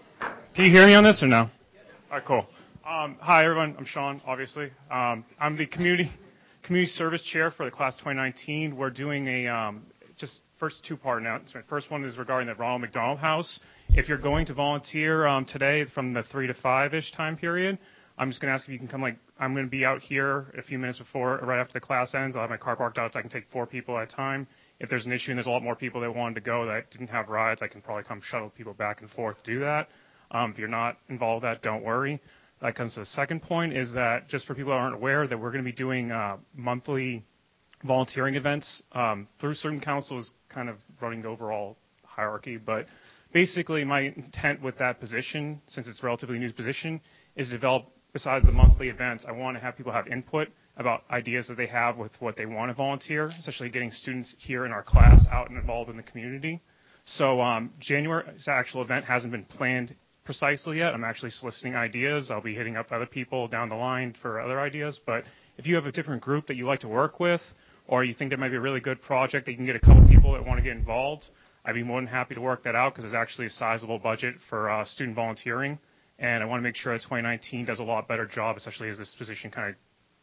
D: Can you hear me on this or no? All right, cool. Hi, everyone. I'm Sean, obviously. I'm the community service chair for the class 2019. We're doing a just first two-part announcement. First one is regarding the Ronald McDonald House. If you're going to volunteer today from the 3 to 5-ish time period, I'm just going to ask if you can come. I'm going to be out here a few minutes before, right after the class ends. I'll have my car parked out so I can take 4 people at a time. If there's an issue and there's a lot more people that wanted to go that didn't have rides, I can probably come shuttle people back and forth to do that. If you're not involved with that, don't worry. That comes to the second point is that just for people who aren't aware that we're going to be doing monthly volunteering events through certain councils, kind of running the overall hierarchy. But basically my intent with that position, since it's a relatively new position, is to develop, besides the monthly events, I want to have people have input about ideas that they have with what they want to volunteer, especially getting students here in our class out and involved in the community. So January's actual event hasn't been planned precisely yet. I'm actually soliciting ideas. I'll be hitting up other people down the line for other ideas. But if you have a different group that you like to work with, or you think there might be a really good project that you can get a couple people that want to get involved, I'd be more than happy to work that out because there's actually a sizable budget for student volunteering. And I want to make sure that 2019 does a lot better job, especially as this position kind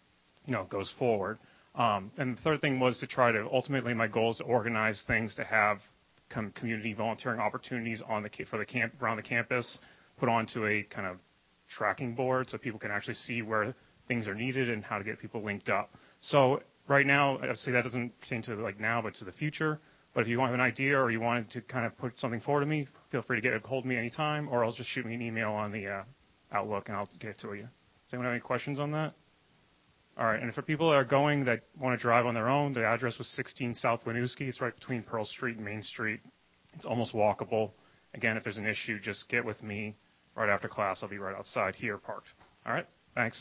D: of, goes forward. And the third thing was to try to, ultimately my goal is to organize things to have community volunteering opportunities around the campus, put onto a kind of tracking board so people can actually see where things are needed and how to get people linked up. So right now, obviously that doesn't pertain to now, but to the future. But if you want an idea or you wanted to kind of put something forward to me, feel free to get a hold of me anytime, or else just shoot me an email on the Outlook and I'll get it to you. Does anyone have any questions on that? All right, and for people that are going that want to drive on their own, the address was 16 South Winooski. It's right between Pearl Street and Main Street. It's almost walkable. Again, if there's an issue, just get with me right after class. I'll be right outside here parked. All right, thanks.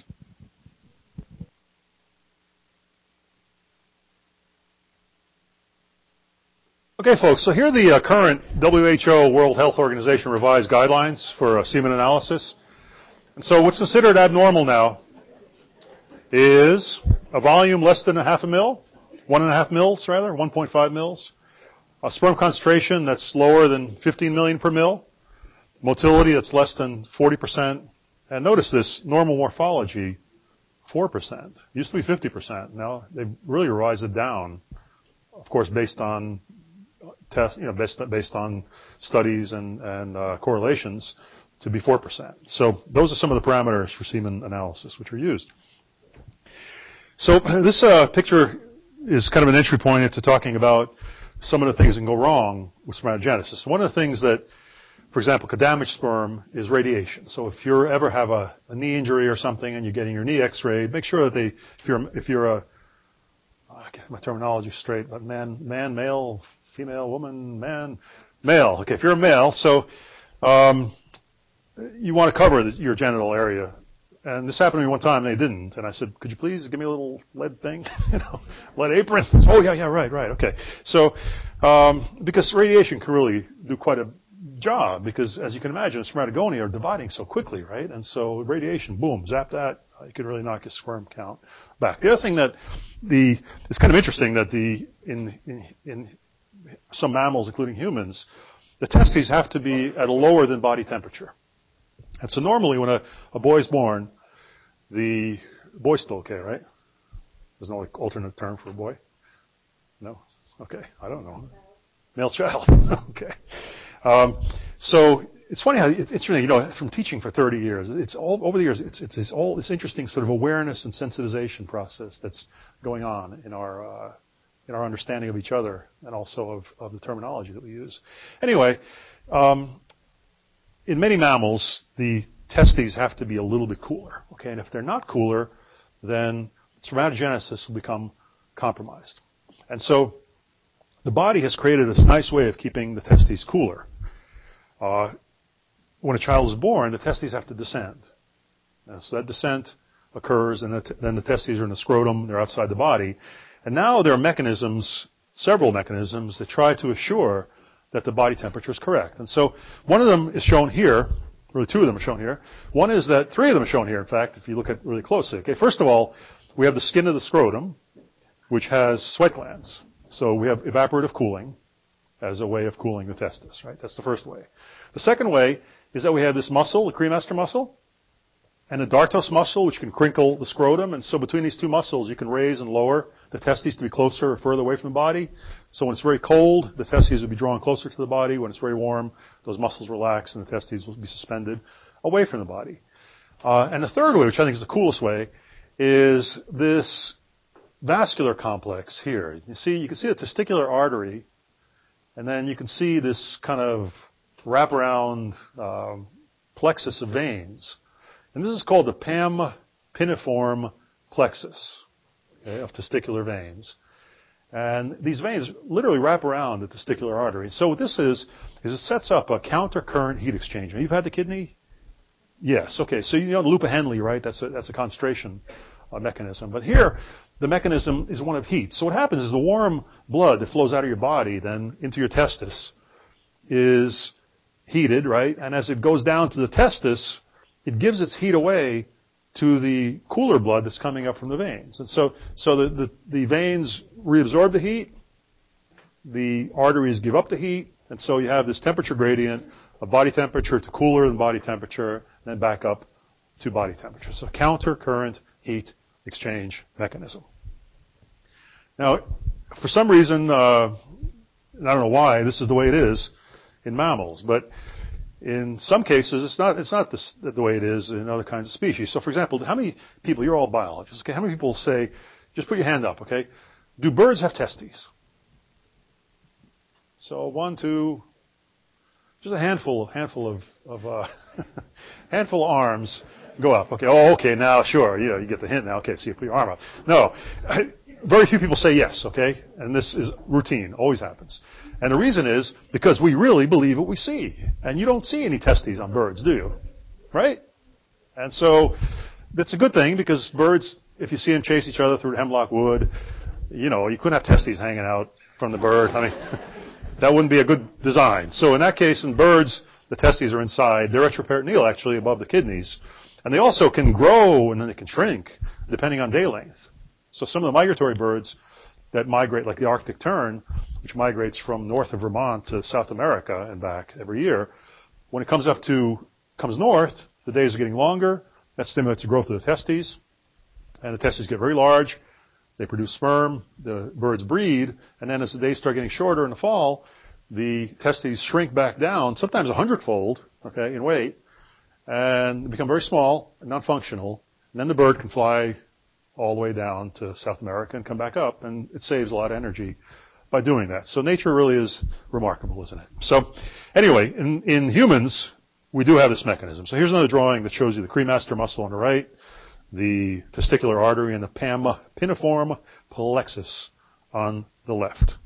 B: Okay, folks, so here are the current WHO World Health Organization revised guidelines for semen analysis. And so what's considered abnormal now is a volume less than 1/2 mil, 1.5 mils rather, 1.5 mils, a sperm concentration that's lower than 15 million per mil, motility that's less than 40%, and notice this, normal morphology, 4%. Used to be 50%. Now they've really revised it down, of course, based on tests, based on studies and correlations to be 4%. So those are some of the parameters for semen analysis which are used. So this picture is kind of an entry point into talking about some of the things that can go wrong with spermatogenesis. One of the things that, for example, could damage sperm is radiation. So if you ever have a knee injury or something and you're getting your knee x-rayed, make sure that if you're a, I get my terminology straight, but man, male, female, woman, man, male. Okay, if you're a male, so you want to cover your genital area. And this happened to me one time, and they didn't. And I said, could you please give me a little lead thing? Lead apron? Oh, yeah, right, okay. So, because radiation can really do quite a job, because as you can imagine, spermatogonia are dividing so quickly, right? And so radiation, boom, zap that, you could really knock your sperm count back. The other thing that it's kind of interesting that in some mammals, including humans, the testes have to be at a lower than body temperature. And so normally when a boy is born, the boy's still okay, right? There's no alternate term for a boy? No? Okay, I don't know. Male child. Okay. So it's funny how it's interesting, from teaching for 30 years, it's all over the years, it's all this interesting sort of awareness and sensitization process that's going on in our understanding of each other and also of the terminology that we use. Anyway, in many mammals, the testes have to be a little bit cooler, okay? And if they're not cooler, then spermatogenesis will become compromised. And so the body has created this nice way of keeping the testes cooler. When a child is born, the testes have to descend. So that descent occurs, and then the testes are in the scrotum, they're outside the body. And now there are mechanisms several mechanisms that try to assure that the body temperature is correct. And so one of them is shown here. Really, two of them are shown here. One is that three of them are shown here, in fact, if you look at really closely. Okay, first of all, we have the skin of the scrotum, which has sweat glands. So we have evaporative cooling as a way of cooling the testis, right? That's the first way. The second way is that we have this muscle, the cremaster muscle, and the dartos muscle, which can crinkle the scrotum. And so between these two muscles, you can raise and lower the testes to be closer or further away from the body. So when it's very cold, the testes will be drawn closer to the body. When it's very warm, those muscles relax and the testes will be suspended away from the body. And the third way, which I think is the coolest way, is this vascular complex here. You can see the testicular artery, and then you can see this kind of wraparound plexus of veins. And this is called the piniform plexus, okay, of testicular veins. And these veins literally wrap around the testicular artery. So what this is it sets up a counter-current heat exchanger. You've had the kidney? Yes. Okay. So you know the loop of Henle, right? That's a concentration mechanism. But here, the mechanism is one of heat. So what happens is the warm blood that flows out of your body then into your testis is heated, right? And as it goes down to the testis, it gives its heat away to the cooler blood that's coming up from the veins. And so the veins reabsorb the heat, the arteries give up the heat, and so you have this temperature gradient of body temperature to cooler than body temperature, and then back up to body temperature. So counter-current heat exchange mechanism. Now, for some reason, I don't know why, this is the way it is in mammals, but in some cases, it's not the way it is in other kinds of species. So, for example, how many people, you're all biologists, okay, how many people say, just put your hand up, okay, do birds have testes? So, 1, 2, just a handful of handful of arms go up. Okay, oh, okay, now, sure, you get the hint now. Okay, so you put your arm up. No, very few people say yes, okay, and this is routine, always happens. And the reason is because we really believe what we see. And you don't see any testes on birds, do you? Right? And so that's a good thing because birds, if you see them chase each other through hemlock wood, you couldn't have testes hanging out from the bird. I mean, that wouldn't be a good design. So in that case, in birds, the testes are inside. They're extraperitoneal, actually, above the kidneys. And they also can grow and then they can shrink depending on day length. So some of the migratory birds that migrate, like the Arctic tern, which migrates from north of Vermont to South America and back every year, when it comes north, the days are getting longer. That stimulates the growth of the testes. And the testes get very large. They produce sperm. The birds breed. And then as the days start getting shorter in the fall, the testes shrink back down, sometimes 100-fold, okay, in weight, and become very small and non-functional. And then the bird can fly all the way down to South America and come back up, and it saves a lot of energy by doing that. So nature really is remarkable, isn't it? So anyway, in humans, we do have this mechanism. So here's another drawing that shows you the cremaster muscle on the right, the testicular artery, and the piniform plexus on the left.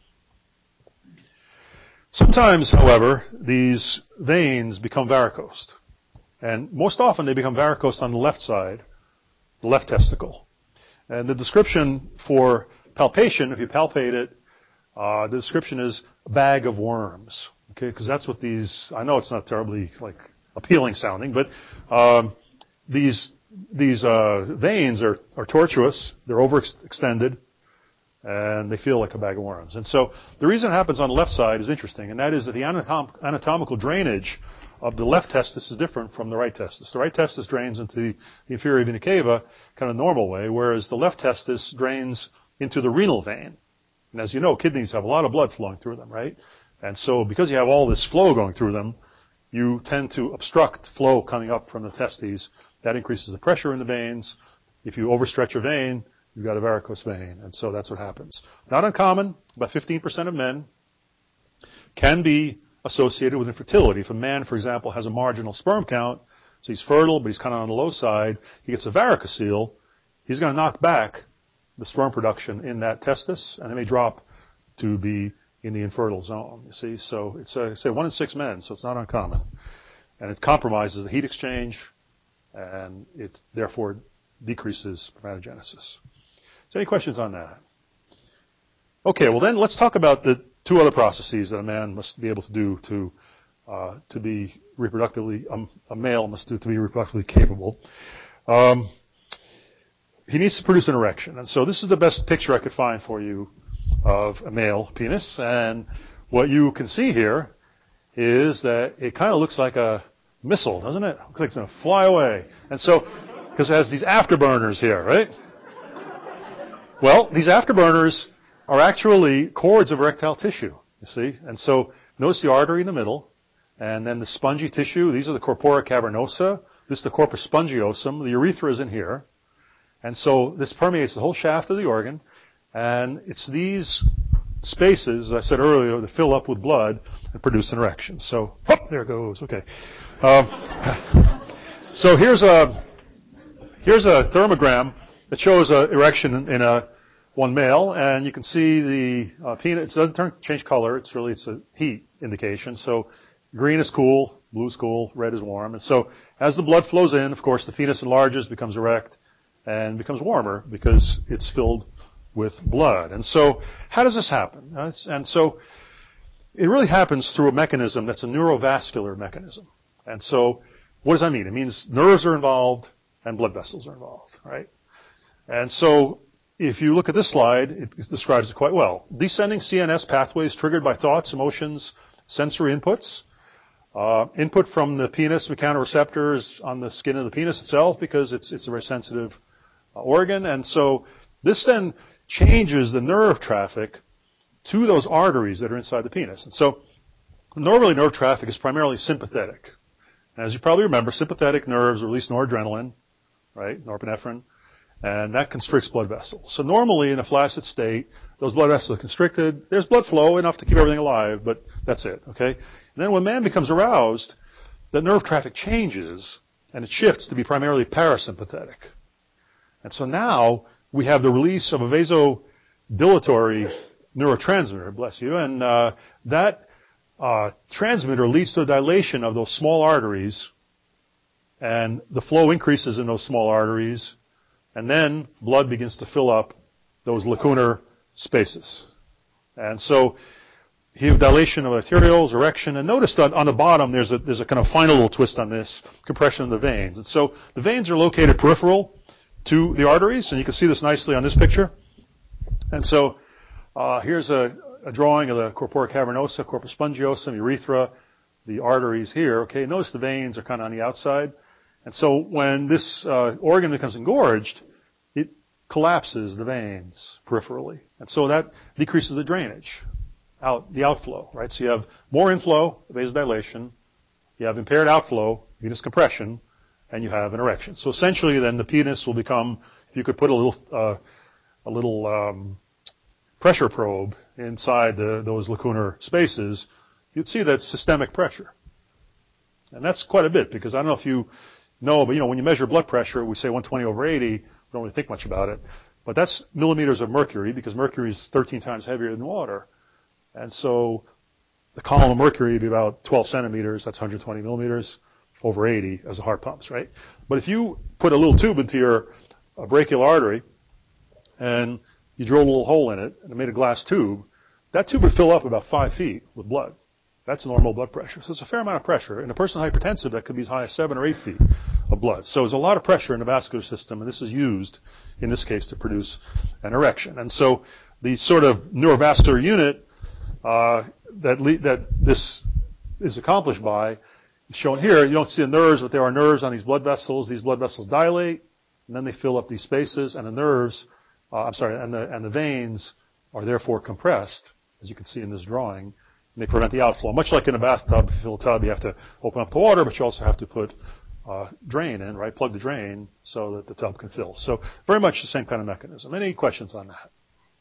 B: Sometimes, however, these veins become varicosed. And most often they become varicosed on the left side, the left testicle. And the description for palpation, if you palpate it, the description is a bag of worms. Okay, because that's what these, I know it's not terribly appealing sounding, but these veins are tortuous, they're overextended, and they feel like a bag of worms. And so the reason it happens on the left side is interesting, and that is that the anatomical drainage of the left testis is different from the right testis. The right testis drains into the inferior vena cava kind of normal way, whereas the left testis drains into the renal vein. And as you know, kidneys have a lot of blood flowing through them, right? And so because you have all this flow going through them, you tend to obstruct flow coming up from the testes. That increases the pressure in the veins. If you overstretch a vein, you've got a varicose vein. And so that's what happens. Not uncommon. About 15% of men can be associated with infertility. If a man, for example, has a marginal sperm count, so he's fertile, but he's kind of on the low side, he gets a varicocele, he's going to knock back the sperm production in that testis, and it may drop to be in the infertile zone, you see. So it's, say, 1 in 6 men, so it's not uncommon. And it compromises the heat exchange, and it therefore decreases spermatogenesis. So any questions on that? Okay, well then let's talk about the two other processes that a man must be able to do to be reproductively, a male must do to be reproductively capable. He needs to produce an erection. And so this is the best picture I could find for you of a male penis. And what you can see here is that it kind of looks like a missile, doesn't it? It looks like it's going to fly away. And so, because it has these afterburners here, right? Well, these afterburners are actually cords of erectile tissue, you see. And so notice the artery in the middle, and then the spongy tissue. These are the corpora cavernosa. This is the corpus spongiosum. The urethra is in here. And so this permeates the whole shaft of the organ, and it's these spaces, as I said earlier, that fill up with blood and produce an erection. So, there it goes. Okay. So here's a thermogram that shows an erection in one male, and you can see the penis. It doesn't change color. It's a heat indication. So green is cool, blue is cool, red is warm. And so as the blood flows in, of course, the penis enlarges, becomes erect, and becomes warmer because it's filled with blood. And so how does this happen? And so it really happens through a mechanism that's a neurovascular mechanism. And so what does that mean? It means nerves are involved and blood vessels are involved, right? And so if you look at this slide, it describes it quite well. Descending CNS pathways triggered by thoughts, emotions, sensory inputs. Input from the penis mechanoreceptors on the skin of the penis itself because it's a very sensitive organ. And so this then changes the nerve traffic to those arteries that are inside the penis. And so normally nerve traffic is primarily sympathetic. And as you probably remember, sympathetic nerves release noradrenaline, right, norepinephrine, and that constricts blood vessels. So normally in a flaccid state, those blood vessels are constricted. There's blood flow enough to keep everything alive, but that's it, okay? And then when man becomes aroused, the nerve traffic changes and it shifts to be primarily parasympathetic. And so now we have the release of a vasodilatory neurotransmitter, bless you, and that transmitter leads to a dilation of those small arteries, and the flow increases in those small arteries, and then blood begins to fill up those lacunar spaces. And so you have dilation of arterioles, erection, and notice that on the bottom there's a kind of final little twist on this, compression of the veins. And so the veins are located peripheral to the arteries, and you can see this nicely on this picture. And so here's a drawing of the corpora cavernosa, corpus spongiosum, urethra, the arteries here. Okay, notice the veins are kind of on the outside. And so when this organ becomes engorged, it collapses the veins peripherally. And so that decreases the drainage, the outflow, right? So you have more inflow, vasodilation, you have impaired outflow, venous compression, and you have an erection. So essentially then the penis will become, if you could put a little pressure probe inside those lacunar spaces, you'd see that systemic pressure. And that's quite a bit, because I don't know if you know, but when you measure blood pressure, we say 120 over 80, we don't really think much about it. But that's millimeters of mercury, because mercury is 13 times heavier than water. And so the column of mercury would be about 12 centimeters, that's 120 millimeters, over 80 as the heart pumps, right? But if you put a little tube into your brachial artery, and you drill a little hole in it, and made a glass tube, that tube would fill up about 5 feet with blood. That's normal blood pressure. So it's a fair amount of pressure. In a person hypertensive, that could be as high as 7 or 8 feet of blood. So there's a lot of pressure in the vascular system, and this is used, in this case, to produce an erection. And so the sort of neurovascular unit that this is accomplished by is shown here. You don't see the nerves, but there are nerves on these blood vessels. These blood vessels dilate, and then they fill up these spaces, and the nerves, and the veins are therefore compressed, as you can see in this drawing. And they prevent the outflow. Much like in a bathtub, if you fill a tub, you have to open up the water, but you also have to put drain in, right? Plug the drain so that the tub can fill. So very much the same kind of mechanism. Any questions on that?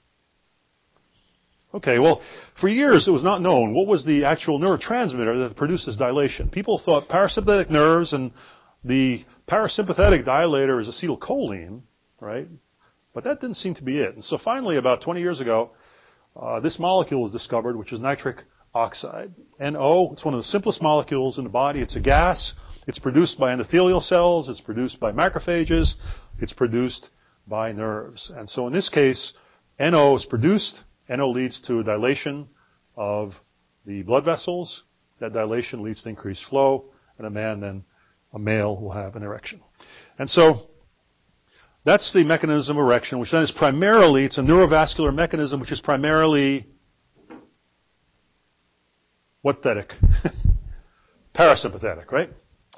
B: Okay, well, for years it was not known what was the actual neurotransmitter that produces dilation. People thought parasympathetic nerves, and the parasympathetic dilator is acetylcholine, right? But that didn't seem to be it. And so finally, about 20 years ago, this molecule was discovered, which is nitric oxide. NO, it's one of the simplest molecules in the body. It's a gas. It's produced by endothelial cells. It's produced by macrophages. It's produced by nerves. And so in this case, NO is produced NO leads to dilation of the blood vessels. That dilation leads to increased flow, and a male will have an erection. And so that's the mechanism of erection, which then is primarily, it's a neurovascular mechanism, which is primarily what pathetic? Parasympathetic, right?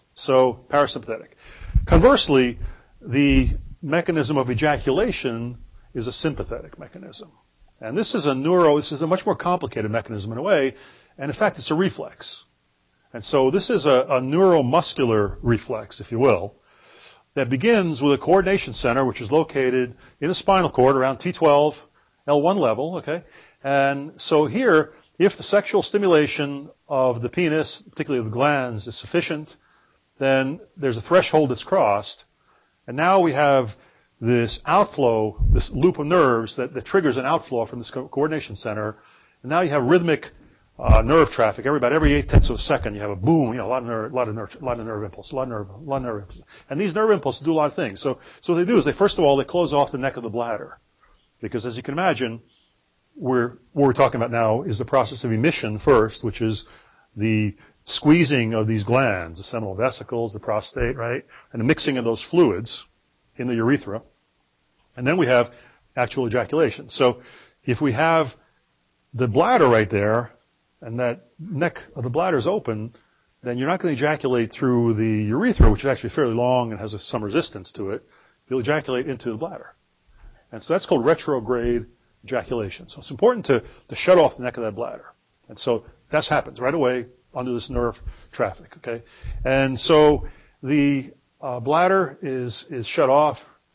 B: So parasympathetic. Conversely, the mechanism of ejaculation is a sympathetic mechanism. And this is a much more complicated mechanism in a way, and in fact it's a reflex. And so this is a neuromuscular reflex, if you will, that begins with a coordination center which is located in the spinal cord around T12, L1 level, okay? And so here, if the sexual stimulation of the penis, particularly of the glands, is sufficient, then there's a threshold that's crossed, and now we have this outflow, this loop of nerves that triggers an outflow from this coordination center, and now you have rhythmic nerve traffic. About every 0.8 of a second, you have a boom, a lot of nerve impulse, a lot of nerve impulse. And these nerve impulses do a lot of things. So what they do is first of all, they close off the neck of the bladder. Because as you can imagine, what we're talking about now is the process of emission first, which is the squeezing of these glands, the seminal vesicles, the prostate, right? And the mixing of those fluids in the urethra. And then we have actual ejaculation. So if we have the bladder right there, and that neck of the bladder is open, then you're not going to ejaculate through the urethra, which is actually fairly long and has some resistance to it. You'll ejaculate into the bladder. And so that's called retrograde ejaculation. So it's important to shut off the neck of that bladder. And so that happens right away under this nerve traffic, okay? And so the bladder is shut off.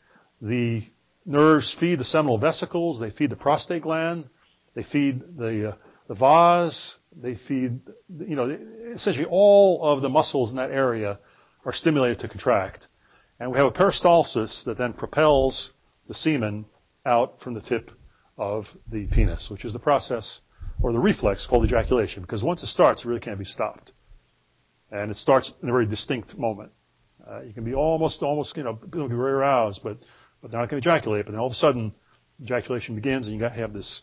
B: The nerves feed the seminal vesicles. They feed the prostate gland. They feed the vas, they feed, essentially all of the muscles in that area are stimulated to contract. And we have a peristalsis that then propels the semen out from the tip of the penis, which is the process or the reflex called ejaculation, because once it starts, it really can't be stopped. And it starts in a very distinct moment. You can be almost, people can be very aroused, but they're not going to ejaculate. But then all of a sudden, ejaculation begins, and you have this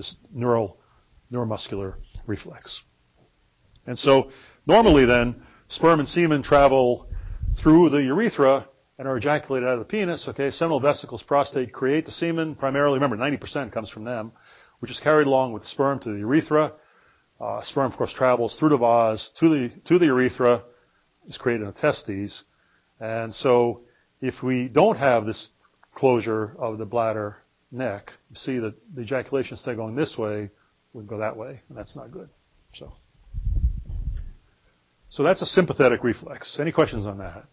B: neuromuscular reflex. And so normally then, sperm and semen travel through the urethra and are ejaculated out of the penis, okay? Seminal vesicles, prostate create the semen primarily. Remember, 90% comes from them, which is carried along with the sperm to the urethra. Sperm, of course, travels through the vas to the urethra, is created in the testes. And so if we don't have this closure of the bladder neck, you see that the ejaculation instead of going this way, would go that way, and that's not good. So that's a sympathetic reflex. Any questions on that?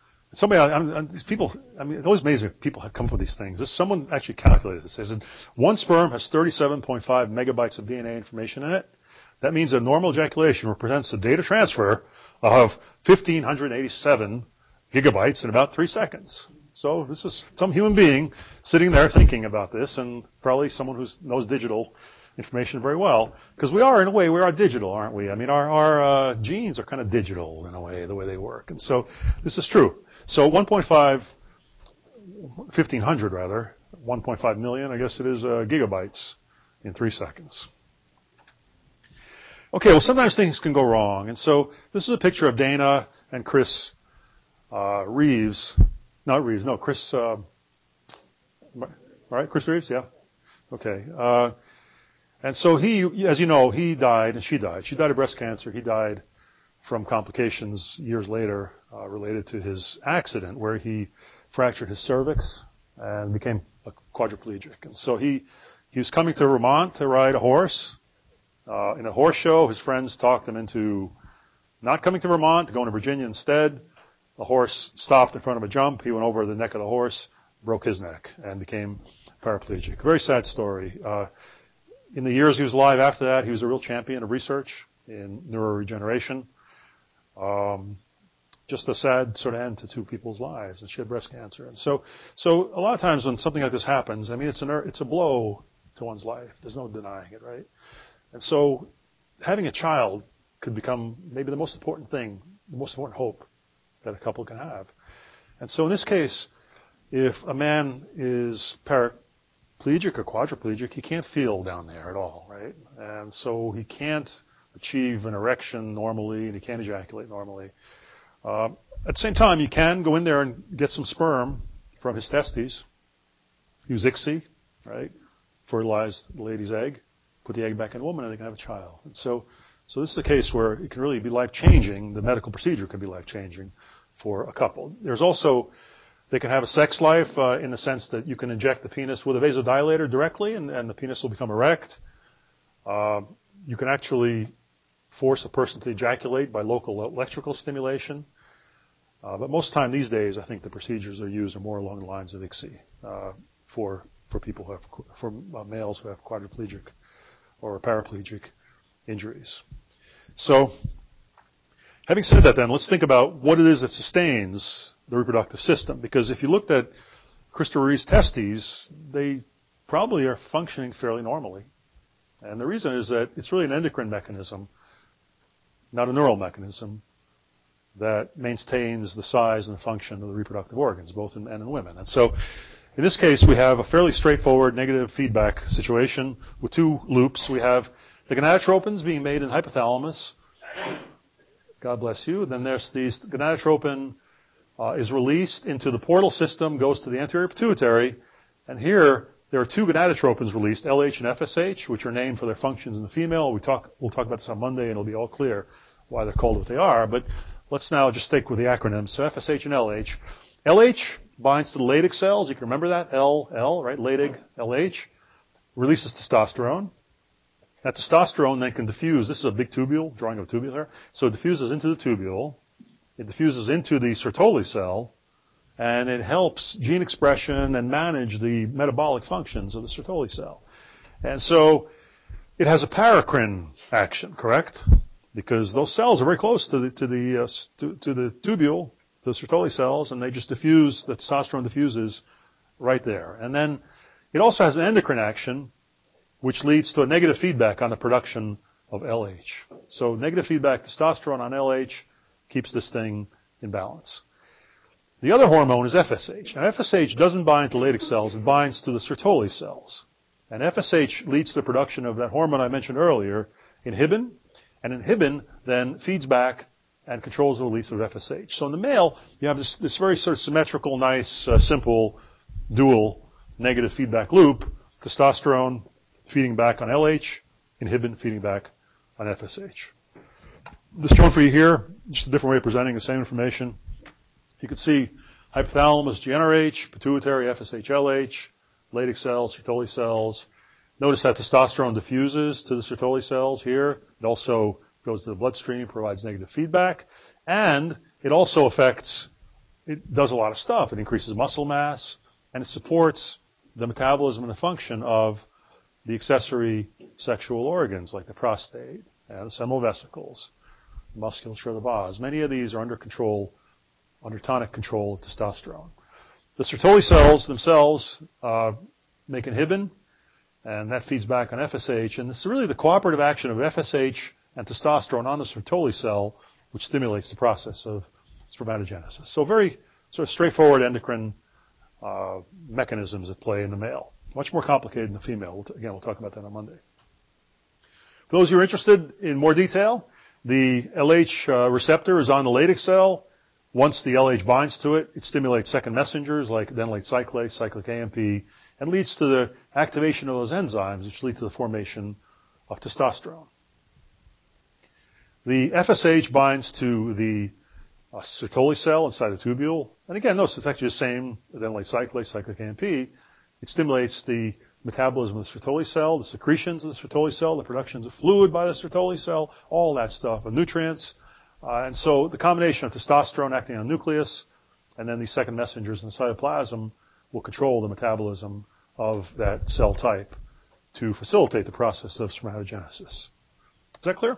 B: It always amazes me people have come up with these things. Someone actually calculated this. They said one sperm has 37.5 megabytes of DNA information in it. That means a normal ejaculation represents a data transfer of 1,587 gigabytes in about 3 seconds. So this is some human being sitting there thinking about this, and probably someone who knows digital information very well, because we are digital, aren't we? I mean, our genes are kind of digital in a way, the way they work. And so this is true. So 1.5 million, I guess it is, gigabytes in 3 seconds. Okay, well, sometimes things can go wrong. And so this is a picture of Dana and Chris Reeves. Not Reeves, no, Chris, right? Chris Reeves, yeah. Okay. And so he, as you know, he died and she died. She died of breast cancer. He died from complications years later related to his accident where he fractured his cervix and became a quadriplegic. And so he was coming to Vermont to ride a horse. In a horse show, his friends talked him into not coming to Vermont, going to Virginia instead. The horse stopped in front of a jump. He went over the neck of the horse, broke his neck, and became paraplegic. Very sad story. In the years he was alive after that, he was a real champion of research in neuroregeneration. Just a sad sort of end to 2 people's lives, and she had breast cancer. And so a lot of times when something like this happens, I mean, it's a blow to one's life. There's no denying it, right? And so having a child could become maybe the most important thing, the most important hope that a couple can have. And so in this case, if a man is plegic or quadriplegic, he can't feel down there at all, right? And so he can't achieve an erection normally, and he can't ejaculate normally. At the same time, you can go in there and get some sperm from his testes, use ICSI, right? Fertilize the lady's egg, put the egg back in the woman, and they can have a child. And so this is a case where it can really be life-changing. The medical procedure can be life-changing for a couple. There's also, they can have a sex life in the sense that you can inject the penis with a vasodilator directly, and the penis will become erect. You can actually force a person to ejaculate by local electrical stimulation. But most of the time these days, I think the procedures are used are more along the lines of ICSI for people who have, for males who have quadriplegic or paraplegic injuries. So, having said that then, let's think about what it is that sustains the reproductive system. Because if you looked at Christopher Reeve's testes, they probably are functioning fairly normally. And the reason is that it's really an endocrine mechanism, not a neural mechanism, that maintains the size and the function of the reproductive organs, both in men and women. And so, in this case, we have a fairly straightforward negative feedback situation with two loops. We have the gonadotropins being made in hypothalamus. God bless you. Then there's these gonadotropin is released into the portal system, goes to the anterior pituitary, and here there are two gonadotropins released, LH and FSH, which are named for their functions in the female. We'll talk about this on Monday, and it'll be all clear why they're called what they are. But let's now just stick with the acronyms. So FSH and LH. LH binds to the Leydig cells. You can remember that. L, right? Leydig, LH. Releases testosterone. That testosterone then can diffuse. This is a big tubule, drawing of a tubule here. So it diffuses into the tubule. It diffuses into the Sertoli cell. And it helps gene expression and manage the metabolic functions of the Sertoli cell. And so it has a paracrine action, correct? Because those cells are very close to the tubule, the Sertoli cells, and they just diffuse, the testosterone diffuses right there. And then it also has an endocrine action, which leads to a negative feedback on the production of LH. So negative feedback testosterone on LH keeps this thing in balance. The other hormone is FSH. Now FSH doesn't bind to Leydig cells, it binds to the Sertoli cells. And FSH leads to the production of that hormone I mentioned earlier, inhibin, and inhibin then feeds back and controls the release of FSH. So in the male, you have this very sort of symmetrical, nice, simple, dual negative feedback loop. Testosterone feeding back on LH, inhibin feeding back on FSH. This shown for you here, just a different way of presenting the same information. You can see hypothalamus, GnRH, pituitary, FSH, LH, Leydig cells, Sertoli cells. Notice that testosterone diffuses to the Sertoli cells here. It also goes to the bloodstream, provides negative feedback. And it also it does a lot of stuff. It increases muscle mass, and it supports the metabolism and the function of the accessory sexual organs like the prostate and the seminal vesicles, the musculature of the vas. Many of these are under tonic control of testosterone. The Sertoli cells themselves make inhibin, and that feeds back on FSH. And this is really the cooperative action of FSH and testosterone on the Sertoli cell, which stimulates the process of spermatogenesis. So very sort of straightforward endocrine mechanisms at play in the male. Much more complicated in the female. Again, we'll talk about that on Monday. For those who are interested in more detail, the LH receptor is on the Leydig cell. Once the LH binds to it, it stimulates second messengers like adenylate cyclase, cyclic AMP, and leads to the activation of those enzymes, which lead to the formation of testosterone. The FSH binds to the Sertoli cell inside the tubule. And again, notice it's actually the same adenylate cyclase, cyclic AMP. It stimulates the metabolism of the Sertoli cell, the secretions of the Sertoli cell, the productions of fluid by the Sertoli cell, all that stuff, of nutrients. And so the combination of testosterone acting on the nucleus and then these second messengers in the cytoplasm will control the metabolism of that cell type to facilitate the process of spermatogenesis. Is that clear?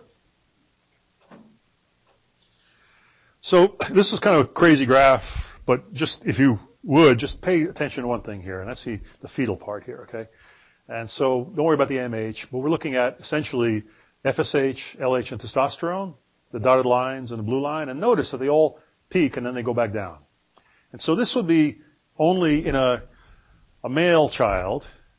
B: So this is kind of a crazy graph, but just if you would, just pay attention to one thing here, and that's the fetal part here, okay? And so don't worry about the AMH, but we're looking at essentially FSH, LH, and testosterone, the dotted lines and the blue line, and notice that they all peak and then they go back down. And so this would be only in a male child,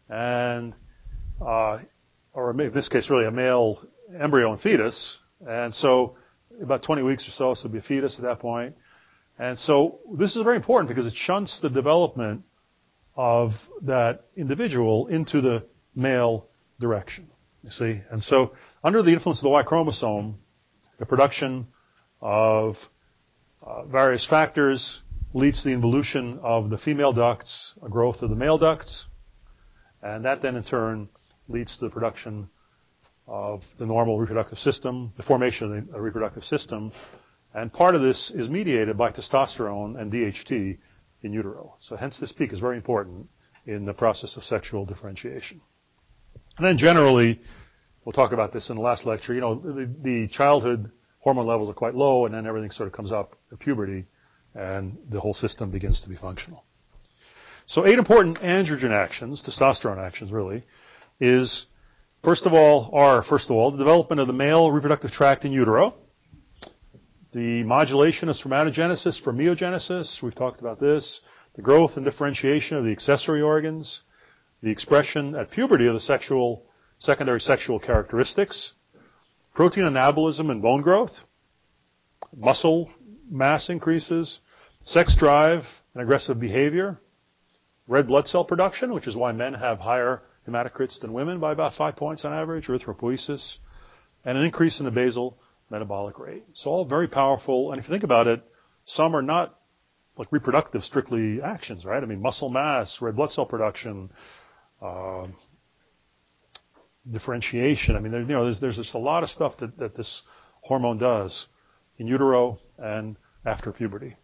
B: and or in this case, really a male embryo and fetus. And so about 20 weeks or so it'll be a fetus at that point. And so this is very important because it shunts the development of that individual into the male direction, you see. And so under the influence of the Y chromosome, the production of various factors leads to the involution of the female ducts, a growth of the male ducts, and that then in turn leads to the production of the normal reproductive system, the formation of the reproductive system, and part of this is mediated by testosterone and DHT in utero. So hence this peak is very important in the process of sexual differentiation. And then generally, we'll talk about this in the last lecture, the childhood hormone levels are quite low, and then everything sort of comes up at puberty, and the whole system begins to be functional. So 8 important androgen actions, testosterone actions really, is first of all, the development of the male reproductive tract in utero, the modulation of spermatogenesis for meiogenesis, we've talked about this, the growth and differentiation of the accessory organs, the expression at puberty of the secondary sexual characteristics, protein anabolism and bone growth, muscle mass increases, sex drive and aggressive behavior, red blood cell production, which is why men have higher hematocrits than women by about 5 points on average, erythropoiesis, and an increase in the basal metabolic rate. So all very powerful, and if you think about it, some are not like reproductive strictly actions, right? I mean, muscle mass, red blood cell production, differentiation. I mean, there's just a lot of stuff that this hormone does in utero and after puberty.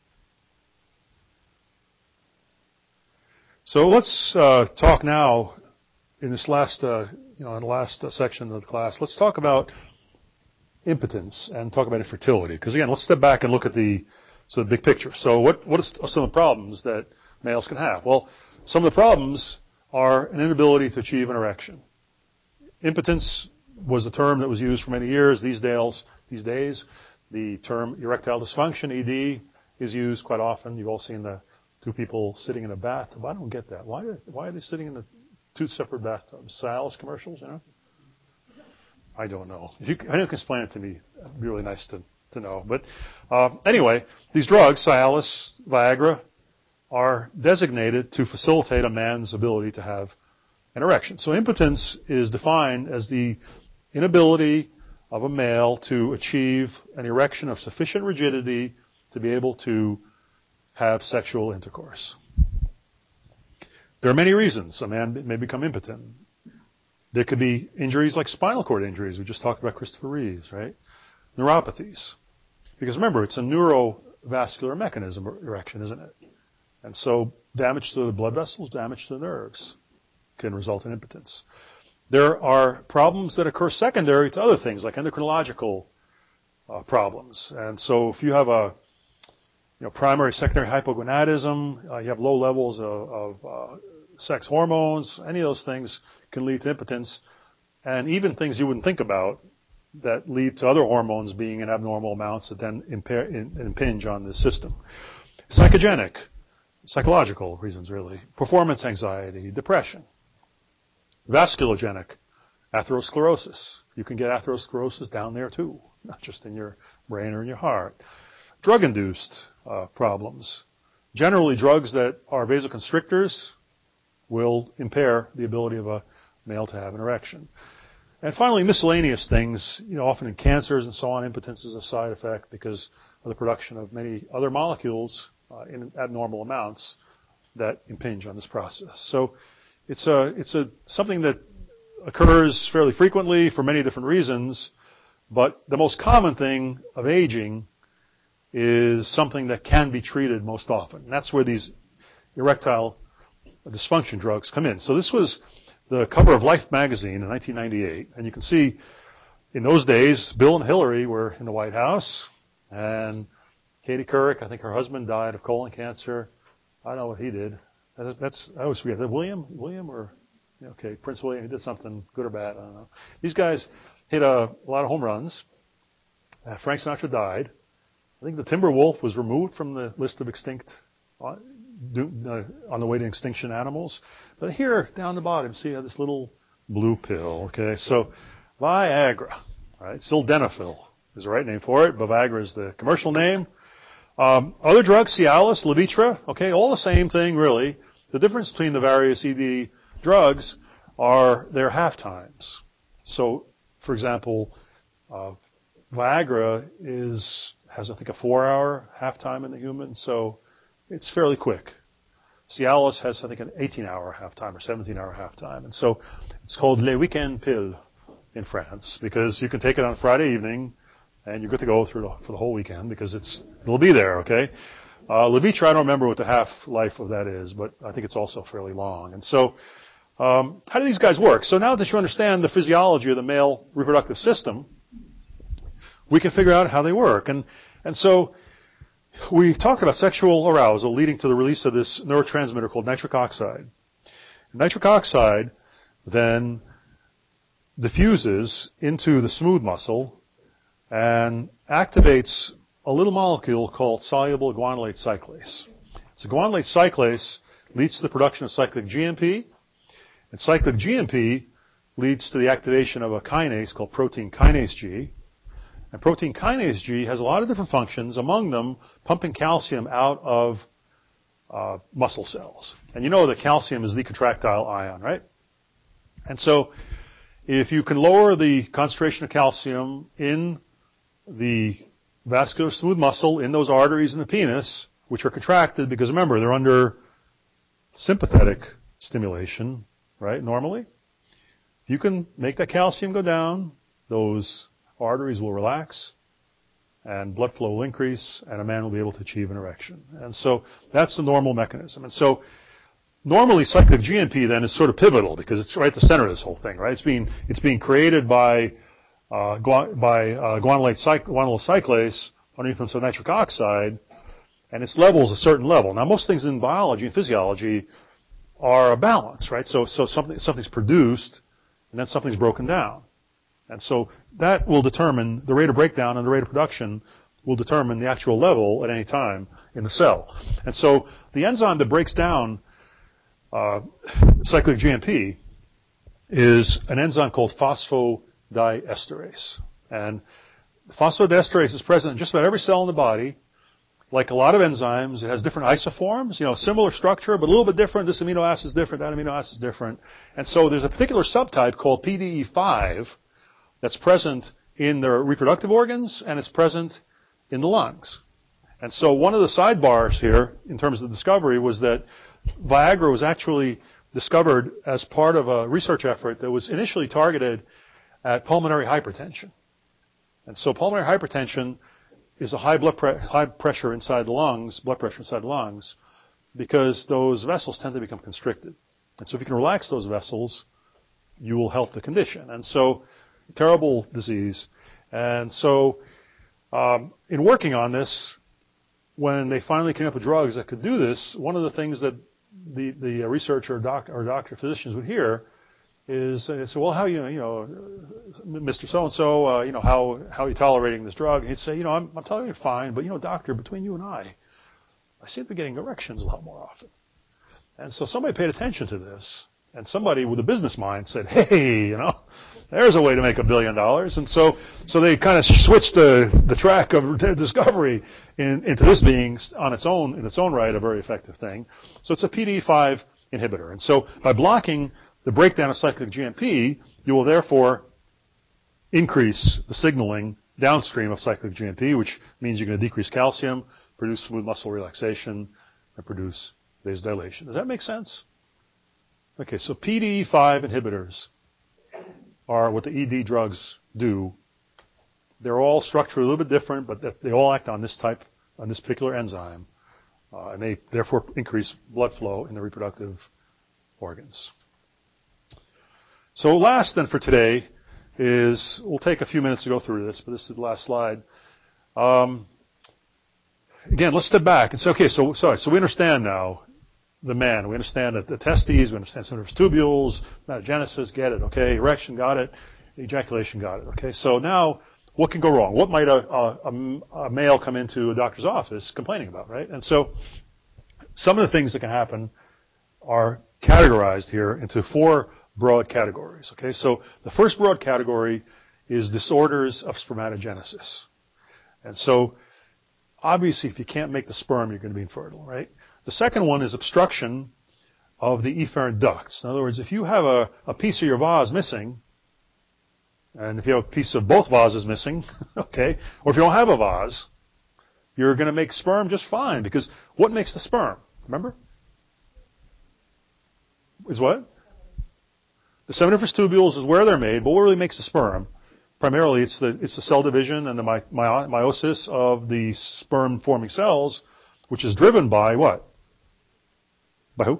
B: So let's talk now in this last, in the last section of the class. Let's talk about impotence and talk about infertility. Because again, let's step back and look at the big picture. So what are some of the problems that males can have? Well, some of the problems are an inability to achieve an erection. Impotence was a term that was used for many years. These days, the term erectile dysfunction, ED, is used quite often. You've all seen the 2 people sitting in a bathtub. I don't get that. Why are they sitting in the 2 separate bathtubs? Cialis commercials, I don't know. If you can explain it to me, it'd be really nice to know. But anyway, these drugs, Cialis, Viagra, are designated to facilitate a man's ability to have an erection. So impotence is defined as the inability of a male to achieve an erection of sufficient rigidity to be able to have sexual intercourse. There are many reasons a man may become impotent. There could be injuries like spinal cord injuries. We just talked about Christopher Reeves, right? Neuropathies. Because remember, it's a neurovascular mechanism, erection, isn't it? And so damage to the blood vessels, damage to the nerves can result in impotence. There are problems that occur secondary to other things like endocrinological problems. And so if you have a primary, secondary hypogonadism, you have low levels of sex hormones, any of those things can lead to impotence, and even things you wouldn't think about that lead to other hormones being in abnormal amounts that then impinge on the system. Psychogenic, psychological reasons really, performance anxiety, depression. Vasculogenic, atherosclerosis. You can get atherosclerosis down there too, not just in your brain or in your heart. Drug-induced problems. Generally, drugs that are vasoconstrictors will impair the ability of a male to have an erection. And finally, miscellaneous things, often in cancers and so on, impotence is a side effect because of the production of many other molecules in abnormal amounts that impinge on this process. So it's something that occurs fairly frequently for many different reasons, but the most common thing of aging is something that can be treated most often. And that's where these erectile dysfunction drugs come in. So this was the cover of Life magazine in 1998. And you can see in those days, Bill and Hillary were in the White House. And Katie Couric, I think her husband died of colon cancer. I don't know what he did. I always forget. William or, Prince William, he did something good or bad. I don't know. These guys hit a lot of home runs. Frank Sinatra died. I think the timber wolf was removed from the list of extinct on the way to extinction animals. But here, down the bottom, see you have this little blue pill, okay? So Viagra, right? Sildenafil is the right name for it. Viagra is the commercial name. Other drugs, Cialis, Levitra, okay, all the same thing, really. The difference between the various ED drugs are their half-times. So, for example, Viagra has, I think, a 4-hour half-time in the human, so it's fairly quick. Cialis has, I think, an 18-hour half-time or 17-hour half-time. And so it's called Le Weekend Pill in France because you can take it on Friday evening and you're good to go for the whole weekend because it'll be there, okay? Levitra, I don't remember what the half-life of that is, but I think it's also fairly long. And so how do these guys work? So now that you understand the physiology of the male reproductive system, we can figure out how they work. And so we talked about sexual arousal leading to the release of this neurotransmitter called nitric oxide. Nitric oxide then diffuses into the smooth muscle and activates a little molecule called soluble guanylate cyclase. So guanylate cyclase leads to the production of cyclic GMP, and cyclic GMP leads to the activation of a kinase called protein kinase G. And protein kinase G has a lot of different functions, among them pumping calcium out of muscle cells. And you know that calcium is the contractile ion, right? And so if you can lower the concentration of calcium in the vascular smooth muscle, in those arteries in the penis, which are contracted because, remember, they're under sympathetic stimulation, right, normally. If you can make that calcium go down, those arteries will relax, and blood flow will increase, and a man will be able to achieve an erection. And so that's the normal mechanism. And so normally cyclic GMP then is sort of pivotal because it's right at the center of this whole thing, right? It's being created by guanylyl cyclase under influence of nitric oxide, and its level is a certain level. Now, most things in biology and physiology are a balance, right? So something's produced, and then something's broken down. And so that will determine the rate of breakdown, and the rate of production will determine the actual level at any time in the cell. And so the enzyme that breaks down cyclic GMP is an enzyme called phosphodiesterase. And phosphodiesterase is present in just about every cell in the body. Like a lot of enzymes, it has different isoforms, similar structure, but a little bit different. This amino acid is different, that amino acid is different. And so there's a particular subtype called PDE5 that's present in the reproductive organs, and it's present in the lungs. And so one of the sidebars here, in terms of the discovery, was that Viagra was actually discovered as part of a research effort that was initially targeted at pulmonary hypertension. And so pulmonary hypertension is a high pressure inside the lungs, blood pressure inside the lungs, because those vessels tend to become constricted. And so if you can relax those vessels, you will help the condition. And so, terrible disease. And so, in working on this, when they finally came up with drugs that could do this, one of the things that the researcher or doctor physicians would hear is they say, well, how Mr. So-and-so, how are you tolerating this drug? And he'd say, I'm tolerating it fine, but, doctor, between you and I seem to be getting erections a lot more often. And so somebody paid attention to this, and somebody with a business mind said, hey, there's a way to make $1 billion. And so they kind of switched the track of discovery into this being in its own right, a very effective thing. So it's a PDE5 inhibitor. And so by blocking the breakdown of cyclic GMP, you will therefore increase the signaling downstream of cyclic GMP, which means you're going to decrease calcium, produce smooth muscle relaxation, and produce vasodilation. Does that make sense? Okay, so PDE5 inhibitors are what the ED drugs do. They're all structurally a little bit different, but they all act on this particular enzyme, and they therefore increase blood flow in the reproductive organs. So last then for today is, we'll take a few minutes to go through this, but this is the last slide. Again, let's step back and say, okay, so we understand now the man. We understand that the testes, we understand seminal tubules, metagenesis, get it, okay, erection, got it, ejaculation, got it, okay. So now, what can go wrong? What might a male come into a doctor's office complaining about, right? And so, some of the things that can happen are categorized here into 4 broad categories. Okay, so the first broad category is disorders of spermatogenesis. And so, obviously, if you can't make the sperm, you're going to be infertile, right? The second one is obstruction of the efferent ducts. In other words, if you have a piece of your vase missing, and if you have a piece of both vases missing, okay, or if you don't have a vase, you're going to make sperm just fine, because what makes the sperm? Remember? Is what? The seminiferous tubules is where they're made, but what really makes the sperm? Primarily, it's the cell division and the meiosis of the sperm-forming cells, which is driven by what? By who?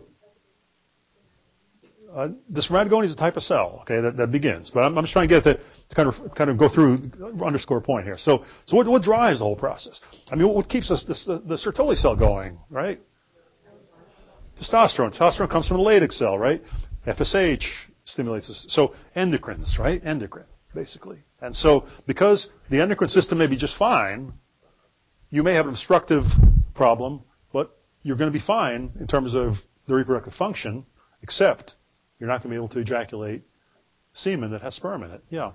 B: The spermatogony is a type of cell, okay, that begins. But I'm just trying to get to kind of go through, underscore a point here. So what drives the whole process? I mean, what keeps the Sertoli cell going, right? Testosterone. Testosterone comes from the Leydig cell, right? FSH stimulates this. So endocrines, right? Endocrine, basically. And so because the endocrine system may be just fine, you may have an obstructive problem, but you're going to be fine in terms of the reproductive function, except you're not going to be able to ejaculate semen that has sperm in it. Yeah.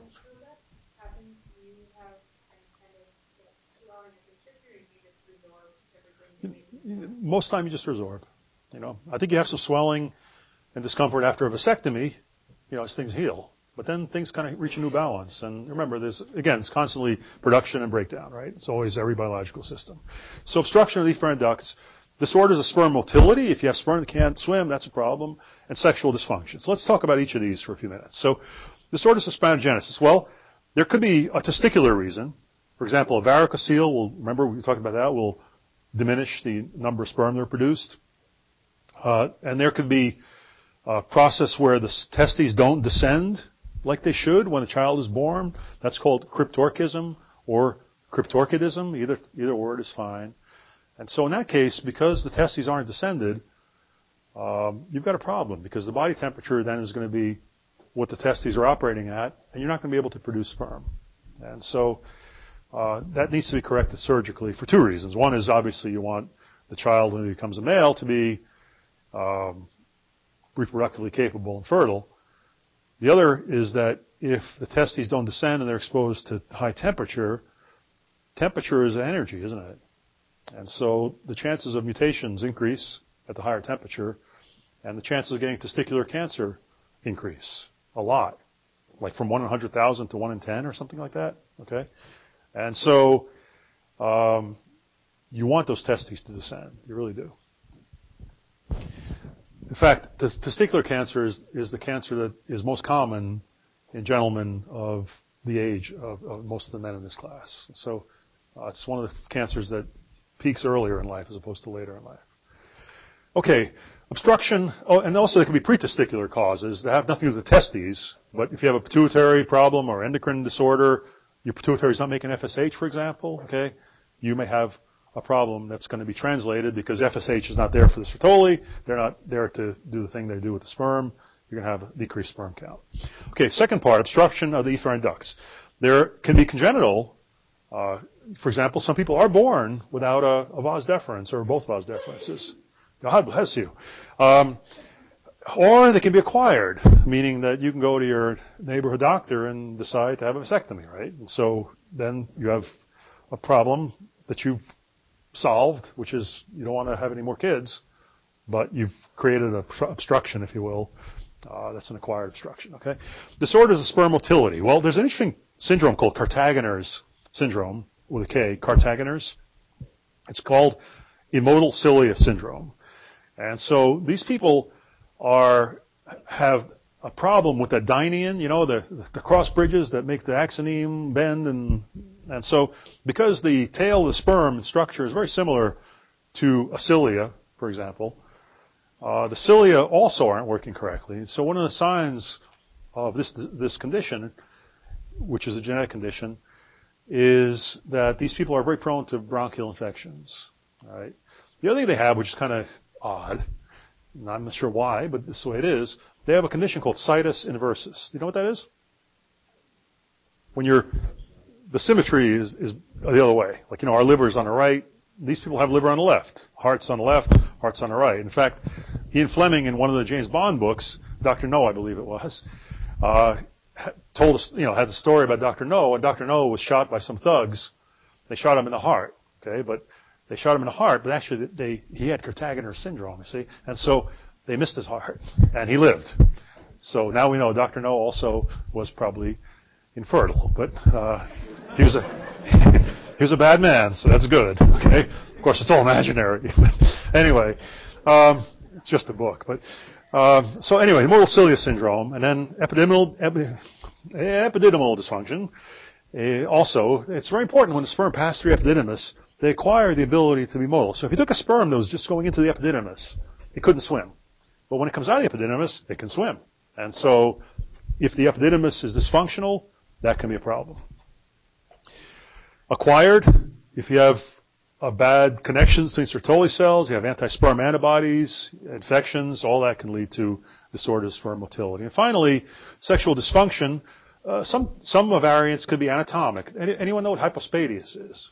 B: Most time you just resorb. You know, I think you have some swelling and discomfort after a vasectomy, you know, as things heal. But then things kind of reach a new balance. And remember, it's constantly production and breakdown, right? It's always every biological system. So obstruction of the efferent ducts, disorders of sperm motility. If you have sperm that can't swim, that's a problem. And sexual dysfunction. So let's talk about each of these for a few minutes. So disorders of spermatogenesis. Well, there could be a testicular reason. For example, a varicocele, remember we talked about that, will diminish the number of sperm that are produced. And there could be a process where the testes don't descend like they should when the child is born. That's called cryptorchism or cryptorchidism. Either word is fine. And so in that case, because the testes aren't descended, you've got a problem, because the body temperature then is going to be what the testes are operating at, and you're not going to be able to produce sperm. And so that needs to be corrected surgically for 2 reasons. One is obviously you want the child, when he becomes a male, to be reproductively capable and fertile. The other is that if the testes don't descend and they're exposed to high temperature, temperature is energy, isn't it? And so the chances of mutations increase at the higher temperature, and the chances of getting testicular cancer increase a lot, like from 1 in 100,000 to 1 in 10 or something like that. Okay, and so you want those testes to descend. You really do. In fact, testicular cancer is the cancer that is most common in gentlemen of the age of most of the men in this class. So it's one of the cancers that peaks earlier in life as opposed to later in life. Okay, obstruction, and also there can be pretesticular causes that have nothing to do with the testes, but if you have a pituitary problem or endocrine disorder, your pituitary is not making FSH, for example, okay, you may have a problem that's going to be translated because FSH is not there for the Sertoli. They're not there to do the thing they do with the sperm. You're going to have a decreased sperm count. Okay, second part, obstruction of the efferent ducts. There can be congenital. For example, some people are born without a vas deferens or both vas deferences. God bless you. Or they can be acquired, meaning that you can go to your neighborhood doctor and decide to have a vasectomy, right? And so then you have a problem that you've solved, which is you don't want to have any more kids, but you've created an obstruction, if you will. That's an acquired obstruction, okay? Disorders of sperm motility. Well, there's an interesting syndrome called Cartagener's syndrome, with a K, Cartagener's. It's called immotile cilia syndrome. And so these people have a problem with the dynein, you know, the cross bridges that make the axoneme bend, and so because the tail of the sperm structure is very similar to a cilia, for example, the cilia also aren't working correctly. So one of the signs of this condition, which is a genetic condition, is that these people are very prone to bronchial infections. All right. The other thing they have, which is kind of odd, and I'm not sure why, but this is the way it is, they have a condition called situs inversus. Do you know what that is? When the symmetry is the other way. Like, you know, our liver is on the right. These people have liver on the left. Heart's on the left. heart's on the right. In fact, Ian Fleming, in one of the James Bond books, Dr. No, I believe it was, told us, had the story about Dr. No, and Dr. No was shot by some thugs. They shot him in the heart, okay, but they shot him in the heart, but actually he had Kurtagener syndrome, you see, and so they missed his heart, and he lived. So now we know Dr. No also was probably infertile, but he was a bad man, so that's good, okay? Of course, it's all imaginary. Anyway, it's just a book, but so anyway, mortal cilia syndrome, and then epididymal dysfunction. Also, it's very important when the sperm passes through epididymis, they acquire the ability to be motile. So if you took a sperm that was just going into the epididymis, it couldn't swim. But when it comes out of the epididymis, it can swim. And so if the epididymis is dysfunctional, that can be a problem. Acquired, if you have bad connections between Sertoli cells, you have anti-sperm antibodies, infections, all that can lead to disordered sperm motility. And finally, sexual dysfunction. Some variants could be anatomic. Anyone know what hypospadias is?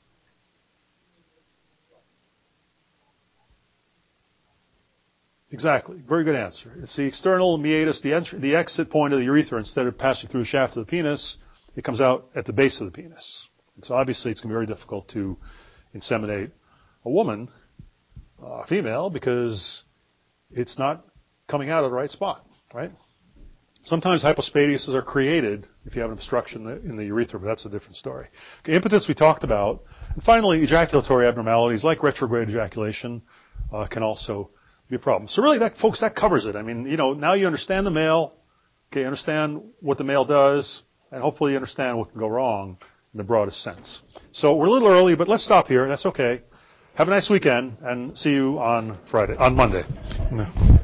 B: Exactly. Very good answer. It's the external meatus, the exit point of the urethra. Instead of passing through the shaft of the penis, it comes out at the base of the penis. And so obviously it's going to be very difficult to inseminate a woman, a female, because it's not coming out of the right spot, right? Sometimes hypospadias are created if you have an obstruction in the urethra, but that's a different story. Okay, impotence we talked about. And finally, ejaculatory abnormalities like retrograde ejaculation can also be a problem. So really, folks, that covers it. I mean, now you understand the male, okay, you understand what the male does, and hopefully you understand what can go wrong in the broadest sense. So we're a little early, but let's stop here. That's okay. Have a nice weekend, and see you on Monday.